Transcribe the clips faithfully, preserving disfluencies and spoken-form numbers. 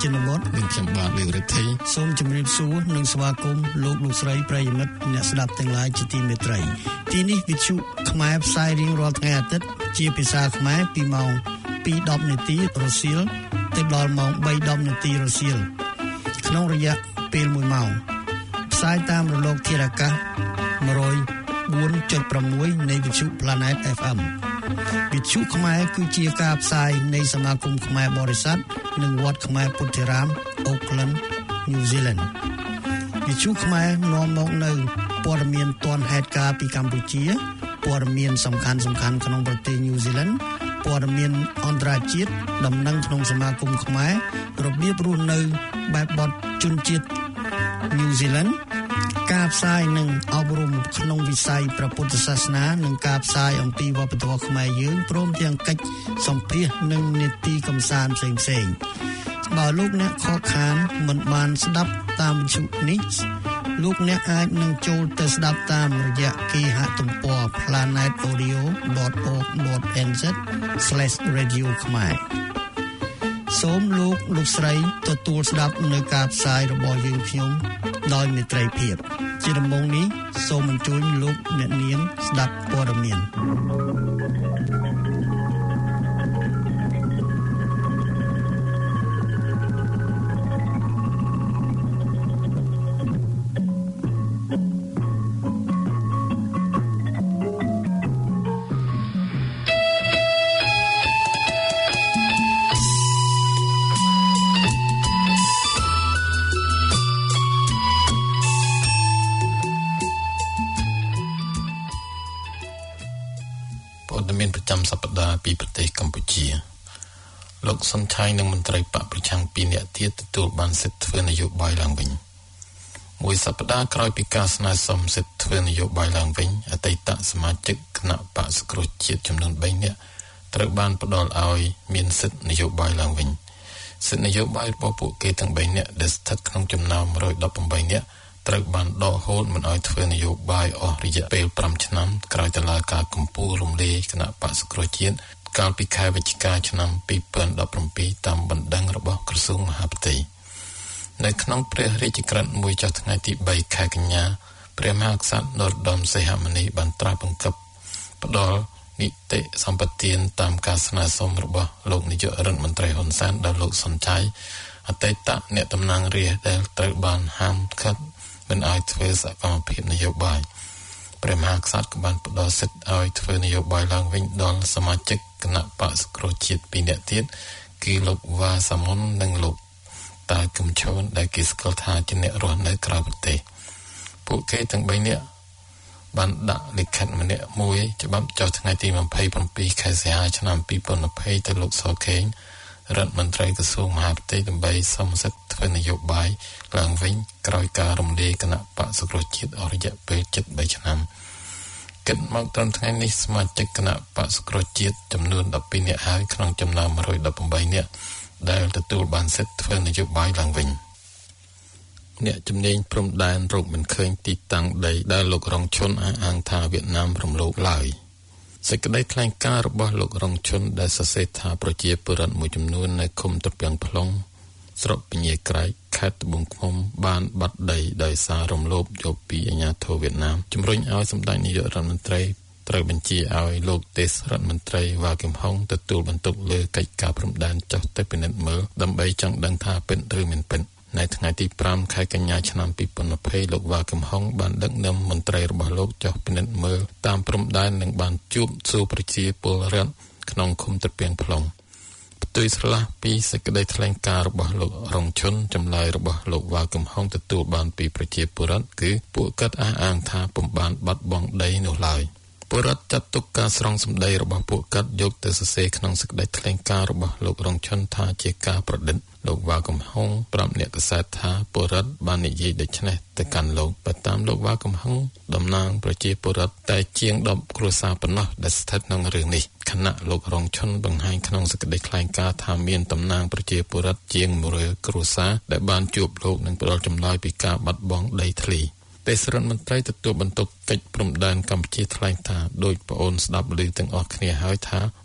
ជនបទនិងខ្ញុំបាទវិរិទ្ធិសូមជម្រាបសួរនិងស្វាគមន៍លោកលោកស្រីប្រិយមិត្តអ្នកស្ដាប់ទាំងឡាយជាទីមេត្រីទីនេះវិទ្យុខ្មែរផ្សាយរៀងរាល់ថ្ងៃអាទិត្យជាភាសាខ្មែរពីម៉ោង ពីរដប់នាទីរសៀលទៅដល់ម៉ោង បីដប់នាទីរសៀលក្នុងរយៈពេលមួយម៉ោងផ្សាយតាមរលកធាតុអាកាស one oh four point six នៃវិទ្យុ Planet เอฟ เอ็ม វិទ្យុខ្មែរគឺជាការផ្សាយនៃសមាគមខ្មែរបរិស័ទនិងវត្តខ្មែរពុទ្ធិរាម Auckland New Zealand វិទ្យុខ្មែរនាំមកនៅព័ត៌មានទាន់ហេតុការណ៍ពីកម្ពុជាព័ត៌មានសំខាន់ៗក្នុងប្រទេស New Zealand ព័ត៌មានអន្តរជាតិដំណឹងក្នុងសមាគមខ្មែររបៀបរស់នៅបែបបទជនជាតិ New Zealand ការផ្សាយនិងអប់រំក្នុងវិស័យព្រះពុទ្ធសាសនានិងការផ្សាយអំពីវប្បធម៌ខ្មែរយើងព្រមទាំងកិច្ចសម្ភាសន៍និងនីតិកម្សាន្តផ្សេងៗបើលោកអ្នកខកខានមិនបានស្ដាប់តាមវិទ្យុនេះលោកអ្នកអាចនឹងចូលទៅស្ដាប់តាមរយៈគេហទំព័រ planet audio dot org dot n z slash radio ខ្មែរសូមលោកលោកស្រីទទួលស្ដាប់នៅការផ្សាយរបស់យើងខ្ញុំដោយមេត្រីភាពជាដំបូងនេះសូមអញ្ជើញលោកអ្នកនាងស្ដាប់ព័ត៌មានពីប្រទេសកម្ពុជាលោកសុនឆៃនិងមន្ត្រីបកប្រឆាំងពីរនាក់ទៀតទទួលបានសិទ្ធិធ្វើនយោបាយឡើងវិញមួយសប្តាហ៍ក្រោយពីការស្នើសុំសិទ្ធិធ្វើនយោបាយឡើងវិញអតីតសមាជិកគណៈបក្សសង្គ្រោះជាតិចំនួនបីនាក់ត្រូវបានផ្ដល់ឲ្យមានសិទ្ធិនយោបាយឡើងវិញសិទ្ធិនយោបាយរបស់ពួកគេទាំងបីនាក់ដែលស្ថិតក្នុងចំណោមone hundred eighteenនាក់ត្រូវបានដកហូតមិនឲ្យធ្វើនយោបាយអស់រយៈពេលfiveឆ្នាំក្រោយតុលាការកំពូលរំលាយគណៈបក្សសង្គ្រោះជាតិកាលពីខែវិច្ឆិកាឆ្នាំtwo thousand seventeenតាមបណ្ដឹងរបស់ក្រសួងមហាផ្ទៃនៅក្នុងព្រះរាជក្រឹត្យមួយចុះថ្ងៃទីthreeខែកញ្ញាព្រះមហាក្សត្រនរោត្តមសីហមុនីបានត្រាស់បង្គាប់ផ្ដល់នីតិសម្បទានតាមការស្នើសុំរបស់លោកនាយករដ្ឋមន្ត្រីហ៊ុនសែនដល់លោកសុនឆៃអតីតអ្នកតំណាងរាស្ត្រដែលត្រូវបានហាមឃាត់មិនឲ្យធ្វើសកម្មភាពនយោបាយព្រះមហាក្សត្រក៏បានផ្ដល់សិទ្ធិឲ្យធ្វើនយោបាយឡើងវិញដល់សមាជិកគណៈបក្សសង្គ្រោះជាតិពីរនាក់ទៀតគឺលោកវ៉ាសាមុននិងលោកតាកឹមឈុនដែលគេស្គាល់ថាជាអ្នករស់នៅក្រៅប្រទេសពួកគេទាំងបីនាក់បានដាក់លិខិតម្នាក់មួយច្បាប់ចុះថ្ងៃទីtwenty-sevenខែសីហាឆ្នាំtwenty twentyទៅលោកសខេងរដ្ឋមន្ត្រីក្រសួងមហាផ្ទៃដើម្បីសុំសិទ្ធិធ្វើនយោបាយឡើងវិញក្រោយការរំលាយគណៈបក្សសង្គ្រោះជាតិអស់រយៈពេលseventy-threeឆ្នាំគិតមកត្រឹមថ្ងៃនេះសមាជិកគណៈបក្សសង្គ្រោះជាតិចំនួនtwelveនាក់ហើយក្នុងចំណោមone hundred eighteenនាក់ដែលទទួលបានសិទ្ធិធ្វើនយោបាយឡើងវិញអ្នកជំនាញព្រំដែនរកមិនឃើញទីតាំងដីដែលលោករងឈុនអះអាងថាវៀតណាមរំលោភឡើយសេចក្តីថ្លែងការណ៍របស់លោករងឈុនដែលសរសេរថាប្រជាពលរដ្ឋមួយចំនួននៅឃុំត្រពាំង plong ស្រុកពញាក្រែកខេត្តត្បូងឃ្មុំបានបាត់ដីដោយសាររំលោភយកពីអាជ្ញាធរវៀតណាមជំរុញឲ្យសម្ដេចនាយករដ្ឋមន្ត្រីត្រូវបញ្ជាឲ្យលោកទេសរដ្ឋមន្ត្រីវ៉ាគឹមហុងទទួលបន្ទុកលើកិច្ចការព្រំដែនចុះទៅពិនិត្យមើលដើម្បីចង់ដឹងថាពិតឬមិនពិតនៅថ្ងៃទីfiveខែកញ្ញាឆ្នាំtwenty twentyលោកវ៉ាគឹមហុងបានដឹកនាំមន្ត្រីរបស់លោកចុះពិនិត្យមើលតាមព្រំដែននិងបានជួបសួរប្រជាពលរដ្ឋក្នុងឃុំត្រពាំង plongផ្ទុយស្រឡះពីសេចក្តីថ្លែងការណ៍របស់លោករងឈុនចម្លើយរបស់លោកវ៉ាគឹមហុងទទួលបានពីប្រជាពលរដ្ឋគឺពួកគាត់អះអាងថាពុំបានបាត់បង់ដីនោះឡើយពលរដ្ឋចាត់ទុកការស្រង់សម្ដីរបស់ពួកគាត់យកទៅសរសេរក្នុងសេចក្តីថ្លែងការណ៍របស់លោករងឈុនថាជាការប្រឌិតលោកវ៉ាកំហុងប្រាប់អ្នកកាសែតថាពលរដ្ឋបាននិយាយដូច្នេះទៅកាន់លោកបើតាមលោកវ៉ាកំហុងតំណាងប្រជាពលរដ្ឋតែជាងtenគ្រួសារប៉ុណ្ណោះដែលស្ថិតក្នុងរឿងនេះខណៈលោករងឈុនបង្ហាញក្នុងសេចក្តីថ្លែងការណ៍ថាមានតំណាងប្រជាពលរដ្ឋជាងone hundredគ្រួសារដែលបានជួបលោកនិងផ្ដល់ចម្លើយពីការបាត់បង់ដីធ្លីទេសរដ្ឋមន្ត្រីទទួលបន្ទុកកិច្ចព្រំដែនកម្ពុជាថ្លែងថាដោយប្អូនស្ដាប់ឮទាំងអស់គ្នាហើយថា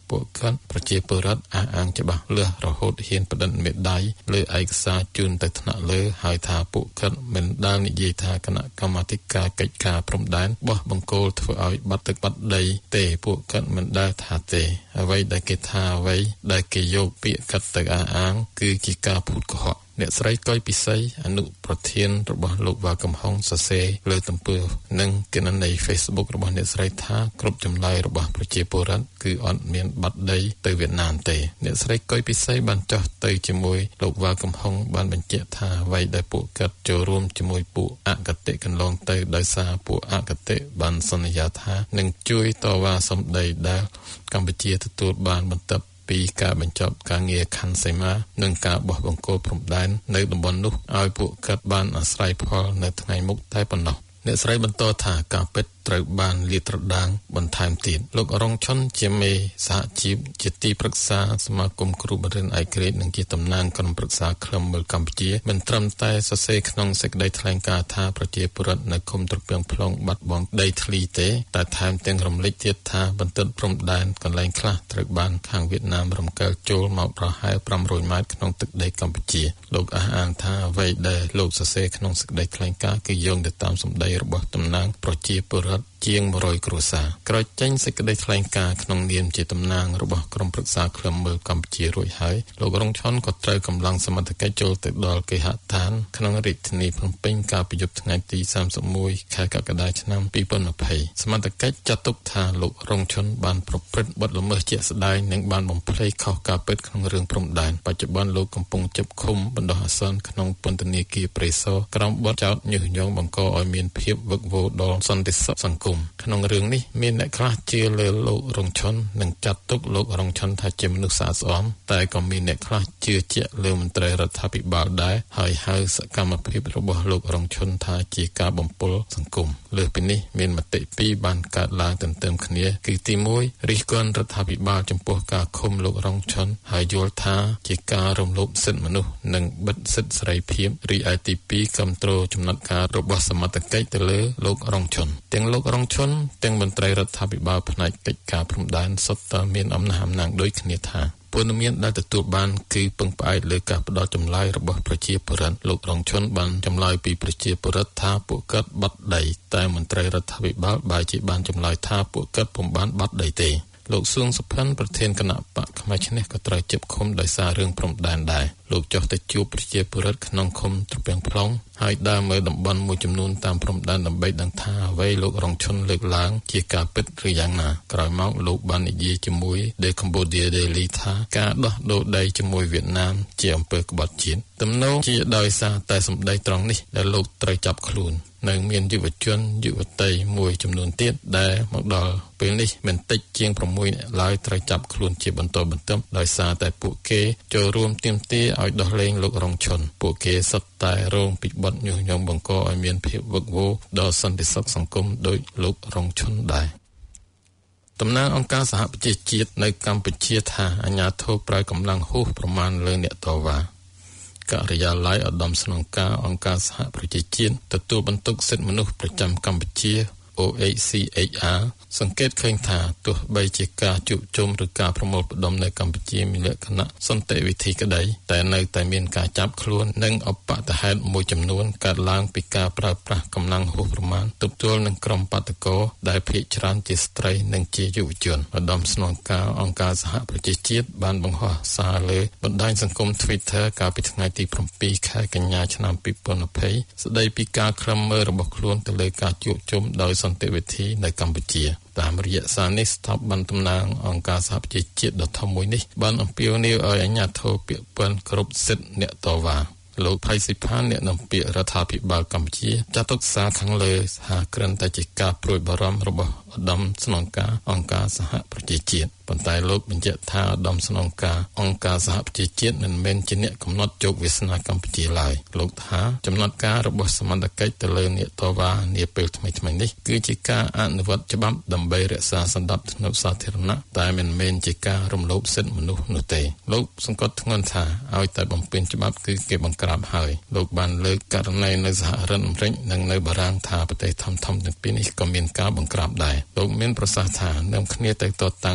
ពួកគាត់ប្រជាពលរដ្ឋអះអាងច្បាស់លាស់រហូតហ៊ានបដិមេដៃលើឯកសារជូនទៅថ្នាក់លើហើយថាពួកគាត់មិនដែលនិយាយថាគណៈកម្មាធិការកិច្ចការព្រំដែនបោះបង្គោលធ្វើឲ្យបាត់ទឹកបាត់ដីទេពួកគាត់មិនដែលថាទេអ្វីដែលគេថាអ្វីដែលគេយកពាក្យកាត់ទៅអះអាងគឺជាការភូតកុហកអ្នកស្រីកុយពិសីអនុប្រធានរបស់លោកវ៉ាកំហុងសរសេរលើទំព័រនិងគណនី Facebook របស់អ្នកស្រីថាគ្រប់ចម្លើយរបស់ប្រជាពលរដ្ឋគឺអត់មានបាត់ដីទៅវៀតណាមទេអ្នកស្រីកុយពិសីបានចុះទៅជាមួយលោកវ៉ាកំហុងបានបញ្ជាក់ថាអ្វីដែលពួកគាត់ចូលរួមជាមួយពួកអកតេកន្លងទៅដោយសារពួកអកតេបានសន្យាថានឹងជួយតវ៉ាសម្ដីដែលកម្ពុជាទទួលបានបន្ទាប់ពីការបញ្ចប់ការងារខណ្ឌសីមានិងការបោះបង្គោលព្រំដែននៅតំបន់នោះឲ្យពួកគាត់បានអាស្រ័យផលនៅថ្ងៃមុខតែប៉ុណ្ណោះអ្នកស្រីបន្តថាការពិតត្រូវបានលាតត្រដាងបន្ថែមទៀតលោករងឈុនជាមេសហជីពជាទីប្រឹក្សាសមាគមគ្រូបង្រៀនឯករាជ្យនិងជាតំណាងក្រុមប្រឹក្សាឃ្លាំមើលកម្ពុជាមិនត្រឹមតែសរសេរក្នុងសេចក្តីថ្លែងការណ៍ថាប្រជាពលរដ្ឋនៅឃុំត្រពាំង plong បាត់បង់ដីធ្លីទេតែថែមទាំងរំលេចទៀតថាបន្ទាត់ព្រំដែនកន្លែងខ្លះត្រូវបានខាងវៀតណាមរំកិលចូលមកប្រហែលប្រាំរយម៉ែត្រក្នុងទឹកដីកម្ពុជាលោកអះអាងថាអ្វីដែលលោកសរសេរក្នុងសេចក្តីថ្លែងការណ៍គឺយោងទៅតាមសម្ដីរបស់តំណាងប្រជាពលរដ្ឋជាងមួយរយគ្រួសារក្រោយចេញសេចក្តីថ្លែងការណ៍ក្នុងនាមជាតំណាងរបស់ក្រុមប្រឹក្សាឃ្លាំមើលកម្ពុជារួចហើយលោករងឈុនក៏ត្រូវកម្លាំងសមត្ថកិច្ចចូលទៅដល់គេហដ្ឋានក្នុងរាជធានីភ្នំពេញកាលពីយប់ថ្ងៃទីសាមសិបមួយខែកក្កដាឆ្នាំពីរពាន់ยี่สิบសមត្ថកិច្ចចាត់ទុកថាលោករងឈុនបានប្រព្រឹត្តបទល្មើសជាក់ស្ដែងនិងបានបំភ្លៃខុសការពិតក្នុងរឿងព្រំដែនបច្ចុប្បន្នលោកកំពុងជាប់ឃុំបណ្ដោះអាសន្នក្នុងពន្ធនាគារព្រៃសរក្រោមបទចោទញុះញង់បង្កឲ្យមានភាពវឹកវរដល់សន្តិសុខសង្គមក្នុងរឿងនេះមានអ្នកខ្លះជឿលើលោករងឈុននិងចាត់ទុកលោករងឈុនថាជាមនុស្សស្អាតស្អំតែក៏មានអ្នកខ្លះជឿជាក់លើមន្ត្រីរដ្ឋាភិបាលដែរហើយហៅសកម្មភាពរបស់លោករងឈុនថាជាការបំពុលសង្គមលើសពីនេះមានមតិពីរបានកើតឡើងទន្ទឹមគ្នាគឺទីមួយរិះគន់រដ្ឋាភិបាលចំពោះការឃុំលោករងឈុនហើយយល់ថាជាការរំលោភសិទ្ធិមនុស្សនិងបិទសិទ្ធិសេរីភាពរីឯទីពីរគាំទ្រចំណាត់ការរបស់សមត្ថកិច្ចទៅលើលោករងឈុនទាំងលោករងឈុនទាំងមន្ត្រីរដ្ឋាភិបាលផ្នែកកិច្ចការព្រំដែនសុទ្ធតែមានអំណះអំណាងដូចគ្នាថាព័ត៌មានដែលទទួលបានគឺពឹងផ្អែកលើការផ្ដល់ចម្លើយរបស់ប្រជាពលរដ្ឋលោករងឈុនបានចម្លើយពីប្រជាពលរដ្ឋថាពួកគាត់បាត់ដីតែមន្ត្រីរដ្ឋាភិបាលបែរជាបានចម្លើយថាពួកគាត់ពុំបានបាត់ដីទេលោកសួងសុផាន់ប្រធានគណៈបកខ្មែរឈ្នះក៏ត្រូវជាប់ឃុំដោយសាររឿងព្រំដែនដែរលោកចុះទៅជួបប្រជាពលរដ្ឋក្នុងឃុំត្រពាំង plong ហើយដើរមើលតំបន់មួយចំនួនតាមព្រំដែនដើម្បីដឹងថាអ្វីលោករងឈុនលើកឡើងជាការពិតឬយ៉ាងណាក្រោយមកលោកបាននិយាយជាមួយ The Cambodia Daily ថាការដោះដូរដីជាមួយវៀតណាមជាអំពើក្បត់ជាតិទំនងជាដោយសារតែសម្ដីត្រង់នេះដែលលោកត្រូវចាប់ខ្លួននៅមានយុវជនយុវតីមួយចំនួនទៀតដែលមកដល់ពេលនេះមិនតិចជាងប្រាំមួយនាក់ឡើយត្រូវចាប់ខ្លួនជាបន្តបន្ទាប់ដោយសារតែពួកគេចូលរួមទាមទារឲ្យដោះលែងលោករងឈុនពួកគេសុទ្ធតែរងពីបទញុះញង់បង្កឲ្យមានភាពវឹកវរដល់សន្តិសុខសង្គមដោយលោករងឈុនដែរតំណាងអង្គការសហប្រជាជាតិនៅកម្ពុជាថាអាជ្ញាធរប្រើកម្លាំងហួសប្រមាណលើអ្នកតវ៉ាការិយាល័យឧត្តមស្នងការអង្គការសហប្រជាជាតិទទួលបន្ទុកសិទ្ធិមនុស្សប្រចាំកម្ពុជា O H C H R សង្កេតឃើញថាទោះបីជាការជួបជុំឬការប្រមូលផ្ដុំនៅកម្ពុជាមានលក្ខណៈសន្តិវិធីក្តីតែនៅតែមានការចាប់ខ្លួននិងអបតហេតុមួយចំនួនកើតឡើងពីការប្រើប្រាស់កម្លាំងហួសប្រមាណទប់ទល់នឹងក្រុមបាតុករដែលភាគច្រើនជាស្ត្រីនិងជាយុវជនឧត្តមស្នងការអង្គការសហប្រជាជាតិបានបង្ហោះសារលើបណ្ដាញសង្គម Twitter កាលពីថ្ងៃទីប្រាំពីរខែកញ្ញាឆ្នាំពីរពាន់ยี่สิบស្ដីពីការឃ្លាំមើលរបស់ខ្លួនទៅលើការជួបជុំដោយសន្តិវិធីនៅកម្ពុជាតាមរយៈសារនេះស្ថាប័នតំណាងអង្គការសហប្រជាជាតិដ៏ធំមួយនេះបានអំពាវនាវឲ្យអាជ្ញាធរពាក់ព័ន្ធគ្រប់សិទ្ធិអ្នកតវ៉ាលោកផៃស៊ីផានអ្នកនាំពាក្យរដ្ឋាភិបាលកម្ពុជាចាត់ទុកសារខាងលើថាគ្រាន់តែជាការព្រួយបារម្ភរបស់ឧត្តមស្នងការអង្គការសហប្រជាជាតិប៉ុន្តែលោកបញ្ជាក់ថាឧត្តមស្នងការអង្គការសហប្រជាជាតិមិនមែនជាអ្នកកំណត់ជោគវាសនាកម្ពុជាឡើយលោកថាចំណាត់ការរបស់សមត្ថកិច្ចទៅលើអ្នកតវ៉ានាពេលថ្មីៗនេះគឺជាការអនុវត្តច្បាប់ដើម្បីរក្សាសន្តិភាពសាធារណៈតែមិនមែនជាការរំលោភសិទ្ធិមនុស្សនោះទេលោកសង្កត់ធ្ងន់ថាឲ្យតែបំពេញច្បាប់គឺគេបង្ក្រាបហើយលោកបានលើកករណីនៅសហរដ្ឋអាមេរិកនិងនៅបារាំងថាប្រទេសធំៗទាំងពីរនេះក៏មានការបង្ក្រាបដែរលោកមានប្រសាសន៍ថានាំគ្នាទៅតតាំងនឹងតុលា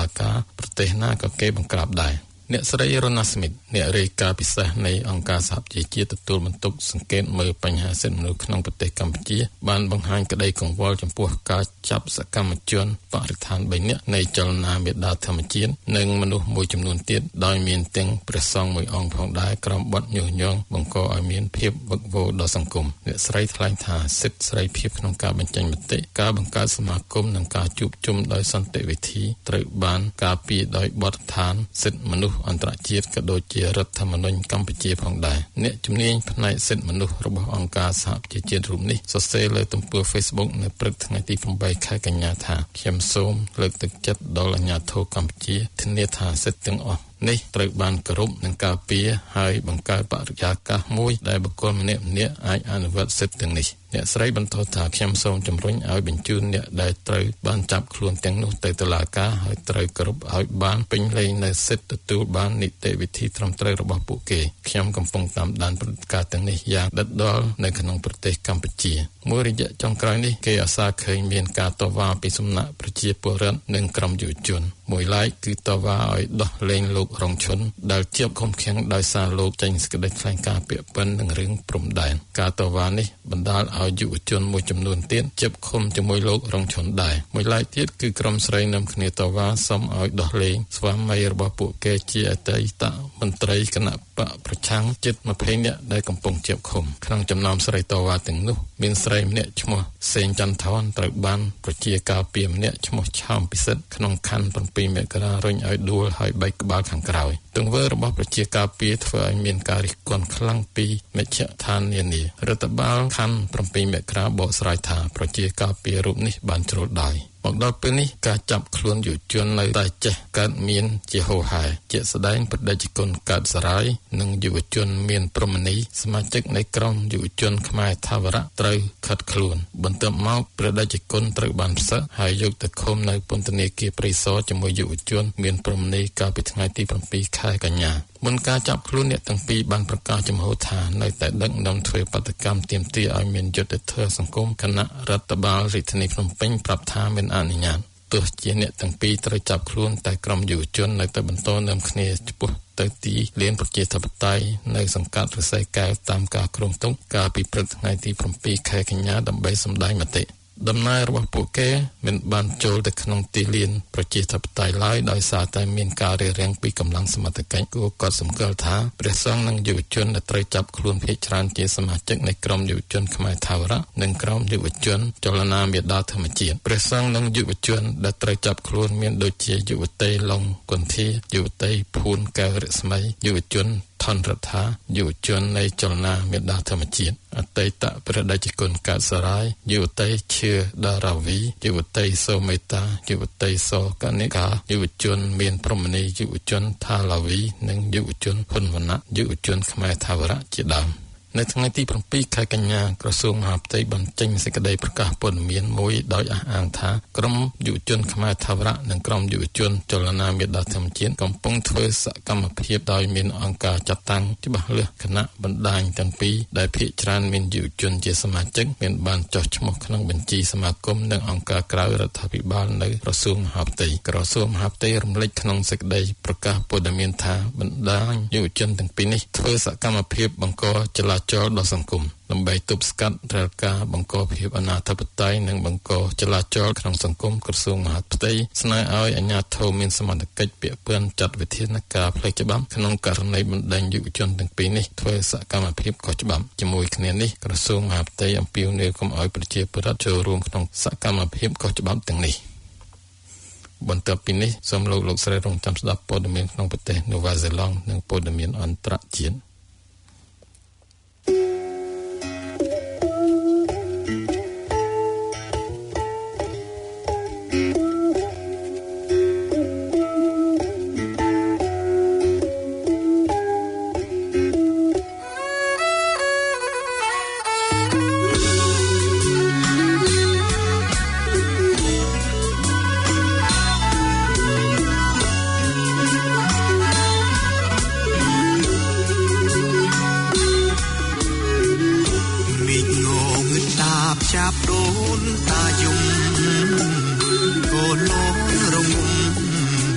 លាការប្រទេសណាក៏គេបង្ក្រាបដែរអ្នកស្រីរ៉ូណាស្មីតអ្នករាយការណ៍ពិសេសនៃអង្គការសហប្រជាជាតិទទួលបន្ទុកសង្កេតមើលបញ្ហាសិទ្ធិមនុស្សក្នុងប្រទេសកម្ពុជាបានបង្ហាញក្តីកង្វល់ចំពោះការចាប់សកម្មជនបរិស្ថានបីនាក់នៃចលនាមេដាធម្មជាតិនិងមនុស្សមួយចំនួនទៀតដោយមានទាំងព្រះសង្ឃមួយអង្គផងដែរក្រោមបទញុះញង់បង្កឲ្យមានភាពវឹកវរដល់សង្គមអ្នកស្រីថ្លែងថាសិទ្ធិសេរីភាពក្នុងការបញ្ចេញមតិការបង្កើតសមាគមនិងការជួបជុំដោយសន្តិវិធីត្រូវបានការពារដោយបទដ្ឋានសិទ្ធិមនុស្សអន្តរជាតិក៏ដូចជារដ្ឋធម្មនុញ្ញកម្ពុជាផងដែរអ្នកជំនាញផ្នែកសិទ្ធិមនុស្សរបស់អង្គការសហប្រជាជាតិរូបនេះសរសេរលើទំព័រ Facebook នៅព្រឹកថ្ងៃទីeightខែកញ្ញាថាខ្ញុំសូមលើកទឹកចិត្តដល់អាជ្ញាធរកម្ពុជាធានាថាសិទ្ធិទាំងអស់នេះត្រូវបានគោរពនិងការពារហើយបង្កើតបរិយាកាសមួយដែលបុគ្គលម្នាក់ៗអាចអនុវត្តសិទ្ធិទាំងនេះអ្នកស្រីបន្តថាខ្ញុំសូមជំរុញឲ្យបញ្ជូនអ្នកដែលត្រូវបានចាប់ខ្លួនទាំងនោះទៅតុលាការហើយត្រូវគោរពឲ្យបានពេញលេញនូវសិទ្ធិទទួលបាននីតិវិធីត្រឹមត្រូវរបស់ពួកគេខ្ញុំកំពុងតាមដានព្រឹត្តិការណ៍ទាំងនេះយ៉ាងដិតដល់នៅក្នុងប្រទេសកម្ពុជាមួយរយៈចុងក្រោយនេះគេអាសាឃើញមានការតវ៉ាពីសំណាក់ប្រជាពលរដ្ឋនិងក្រុមយុវជនមួយឡែកគឺតវ៉ាឲ្យដោះលែងលោករងឈុនដែលជាប់ឃុំឃាំងដោយសារលោកចេញសេចក្តីថ្លែងការណ៍ពាក្យពេញនឹងរឿងព្រំដែនការតវ៉ានេះបណ្ដាលឲ្យយុវជនមួយចំនួនទៀតជាប់ឃុំជាមួយលោករងឈុនដែរមួយឡែកទៀតគឺក្រុមស្រីនាំគ្នាតវ៉ាសុំឲ្យដោះលែងស្វាមីរបស់ពួកគេជាអតីតមន្ត្រីគណៈបកប្រឆាំងជិតtwentyនាក់ដែលកំពុងជាប់ឃុំក្នុងចំណោមស្រីតវ៉ាទាំងនោះមានស្រីម្នាក់ឈ្មោះសេងចន្ទថនត្រូវបានប្រជាការពារម្នាក់ឈ្មោះឆោមពិសិដ្ឋក្នុងខណ្ឌsevenមករារុញឲ្យដួលហើយបែកក្បាលខាងក្រោយទង្វើរបស់ប្រជាការពារធ្វើឲ្យមានការរិះគន់ខ្លាំងពីមជ្ឈដ្ឋាននានារដ្ឋបាលខណ្ឌsevenមករាបកស្រាយថាប្រជាការពាររូបនេះបានជ្រុលដោយមកដល់ពេលនេះការចាប់ខ្លួនយុវជននៅតែចេះកើតមានជាហូរហែជាស្ដែងបដិជនកើតសរាយនិងយុវជនមានព្រហ្មនីសមាជិកនៃក្រុមយុវជនខ្មែរថាវរៈត្រូវខិតខ្លួនបន្ទាប់មកបដិជនត្រូវបានផ្សឹកហើយយកទៅឃុំនៅពន្ធនាគារព្រៃសរជាមួយយុវជនមានព្រហ្មនីកាលពីថ្ងៃទីsevenខែកញ្ញាមុនការចាប់ខ្លួនអ្នកទាំងពីរបានប្រកាសចំហថានៅតែដឹកនាំធ្វើបាតកម្មទាមទារឲ្យមានយុត្តិធម៌សង្គមគណៈរដ្ឋបាលរាជធានីភ្នំពេញប្រាប់ថាមានអនុញ្ញាតទោះជាអ្នកទាំងពីរត្រូវចាប់ខ្លួនតែក្រុមយុវជននៅតែបន្តនាំគ្នាឆ្ពោះទៅទីលានប្រជាធិបតេយ្យនៅសង្កាត់រិស័យកែវតាមការគ្រោងទុកកាលពីព្រឹកថ្ងៃទីsevenខែកញ្ញាដើម្បីសម្ដែងមតិដំណើររបស់ពួកគេមិនបានចូលទៅក្នុងទីលានប្រជាធិបតេយ្យឡើយដោយសារតែមានការរារាំងពីកម្លាំងសមត្ថកិច្ចគួរកត់សម្គាល់ថាព្រះសង្ឃនិងយុវជនដែលត្រូវចាប់ខ្លួនភាគច្រើនជាសមាជិកនៃក្រុមយុវជនខ្មែរថាវរៈនិងក្រុមយុវជនចលនាមេដាធម្មជាតិព្រះសង្ឃនិងយុវជនដែលត្រូវចាប់ខ្លួនមានដូចជាយុវតីឡុងគន្ធាយុវតីភួនកែវរស្មីយុវជនថនរដ្ឋាយុវជននៃចលនាមេដាធម្មជាតិអតីតព្រះដេចគុណកើតសរាយយុវតីឈឿដារាវីយុវតីសូមេតាយុវតីសកនិកាយុវជនមានព្រហ្មនីយុវជនថាឡាវីនិងយុវជនហ៊ុនវណ្ណៈយុវជនខ្មែរថាវរៈជាដើមនៅថ្ងៃទីsevenខែកញ្ញាក្រសួងមហាផ្ទៃបានចេញសេចក្តីប្រកាសព័ត៌មានមួយដោយអះអាងថាក្រុមយុវជនខ្មែរថាវរៈនិងក្រុមយុវជនចលនាមេដាធម្មជាតិកំពុងធ្វើសកម្មភាពដោយមានអង្គការចាត់តាំងច្បាស់លាស់គណៈបណ្ដាញទាំងពីរដែលភាគច្រើនមានយុវជនជាសមាជិកមានបានចុះឈ្មោះក្នុងបញ្ជីសមាគមនិងអង្គការក្រៅរដ្ឋាភិបាលនៅក្រសួងមហាផ្ទៃក្រសួងមហាផ្ទៃរំលេចក្នុងសេចក្តីប្រកាសព័ត៌មានថាបណ្ដាញយុវជនទាំងពីរនេះធ្វើសកម្មភាពបង្កចលនាចូលដល់សង្គមដើម្បីទប់ស្កាត់រាល់ការបង្កភាពអនាធិបតេយ្យនិងបង្កចលាចលក្នុងសង្គមក្រសួងមហាផ្ទៃស្នើឲ្យអាជ្ញាធរមានសមត្ថកិច្ចពាក់ព័ន្ធចាត់វិធានការផ្លូវច្បាប់ក្នុងករណីបណ្ដេញយុវជនទាំងពីរនេះធ្វើសកម្មភាពខុសច្បាប់ជាមួយគ្នានេះក្រសួងមហាផ្ទៃអំពាវនាវកុំឲ្យប្រជាពលរដ្ឋចូលរួមក្នុងសកម្មភាពខុសច្បាប់ទាំងនេះបន្ទាប់ពីនេះសូមលោកលោកស្រីរងចាំស្ដាប់ព័ត៌មានក្នុងប្រទេសនូវែលសេឡង់និងព័ត៌មានអន្តរជាតិក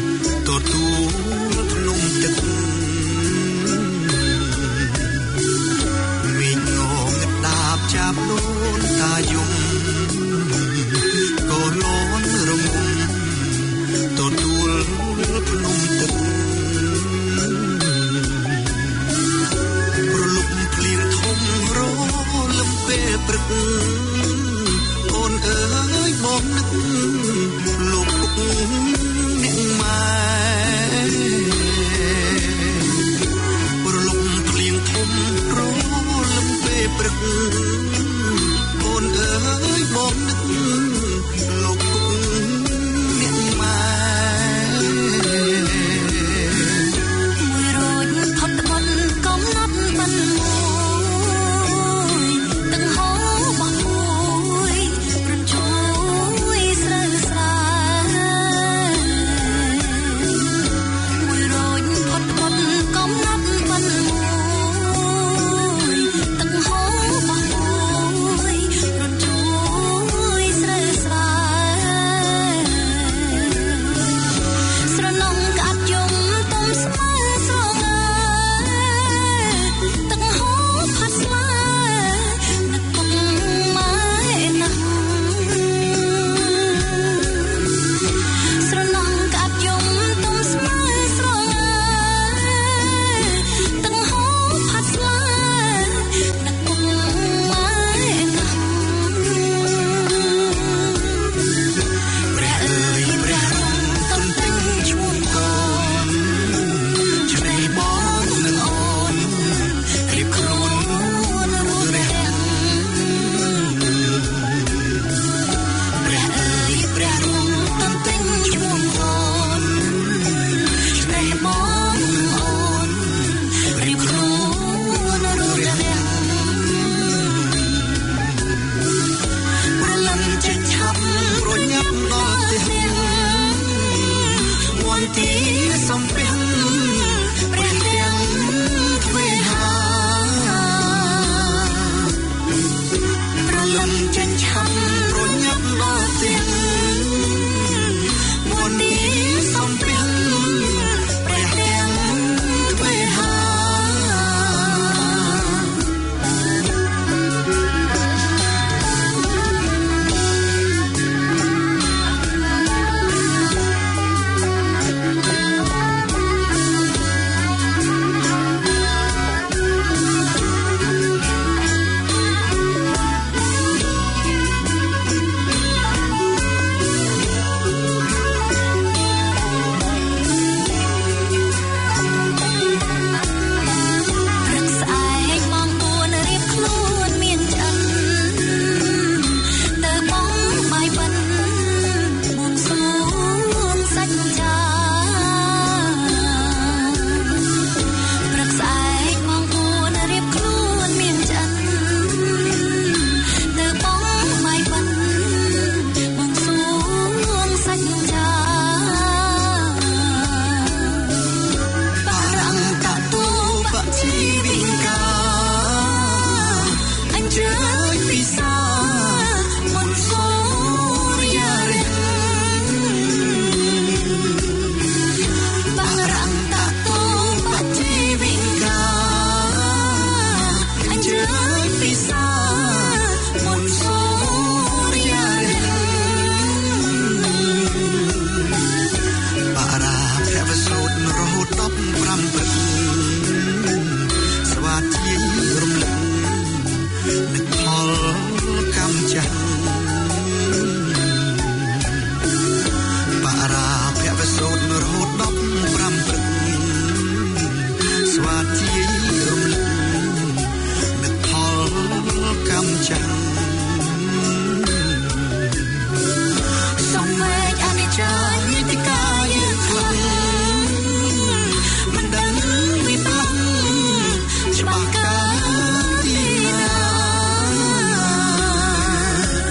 ប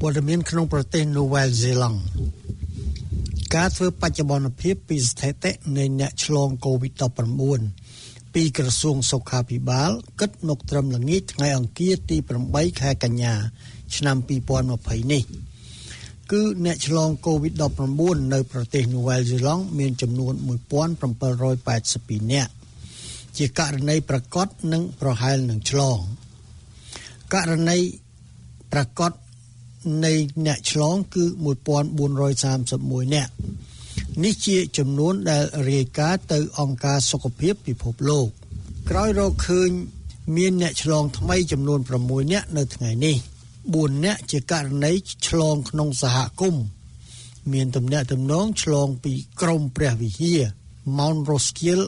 ព័ត៌មានក្នុងប្រទេសនូវែលហ្សេឡង់ការធ្វើបច្ចុប្បន្នភាពពីស្ថិតិនៃអ្នកឆ្លង COVID ដប់ប្រាំបួន ពីក្រសួងសុខាភិបាលគិតមកត្រឹមល្ងាចថ្ងៃអង្គារទីប្រាំបីខែកញ្ញាឆ្នាំពីរពាន់ម្ភៃនេះគឺអ្នកឆ្លង COVID ដប់ប្រាំបួន នៅប្រទេសនូវែលហ្សេឡង់មានចំនួនមួយពាន់ប្រាំរយប៉ែតសិបពីរនាក់ជាករណីប្រកបនិងប្រហែលនឹងឆ្លងករណីប្រកបនៃអ្នកឆ្លងគឺមួយពាន់បួនរយសាមសិបមួយនាក់នេះជាចំនួនដែលរាយការណ៍ទៅអង្គការសុខភាពពិភពលោកក្រោយរកឃើញមានអ្នកឆ្លងថ្មីចំនួនប្រាំមួយនាក់នៅថ្ងៃនេះបួននាក់ជាករណីឆ្លងក្នុងសហគមន៍មានទំនាក់ទំនងឆ្លងពីក្រុមព្រះវិហារ Mount Roskill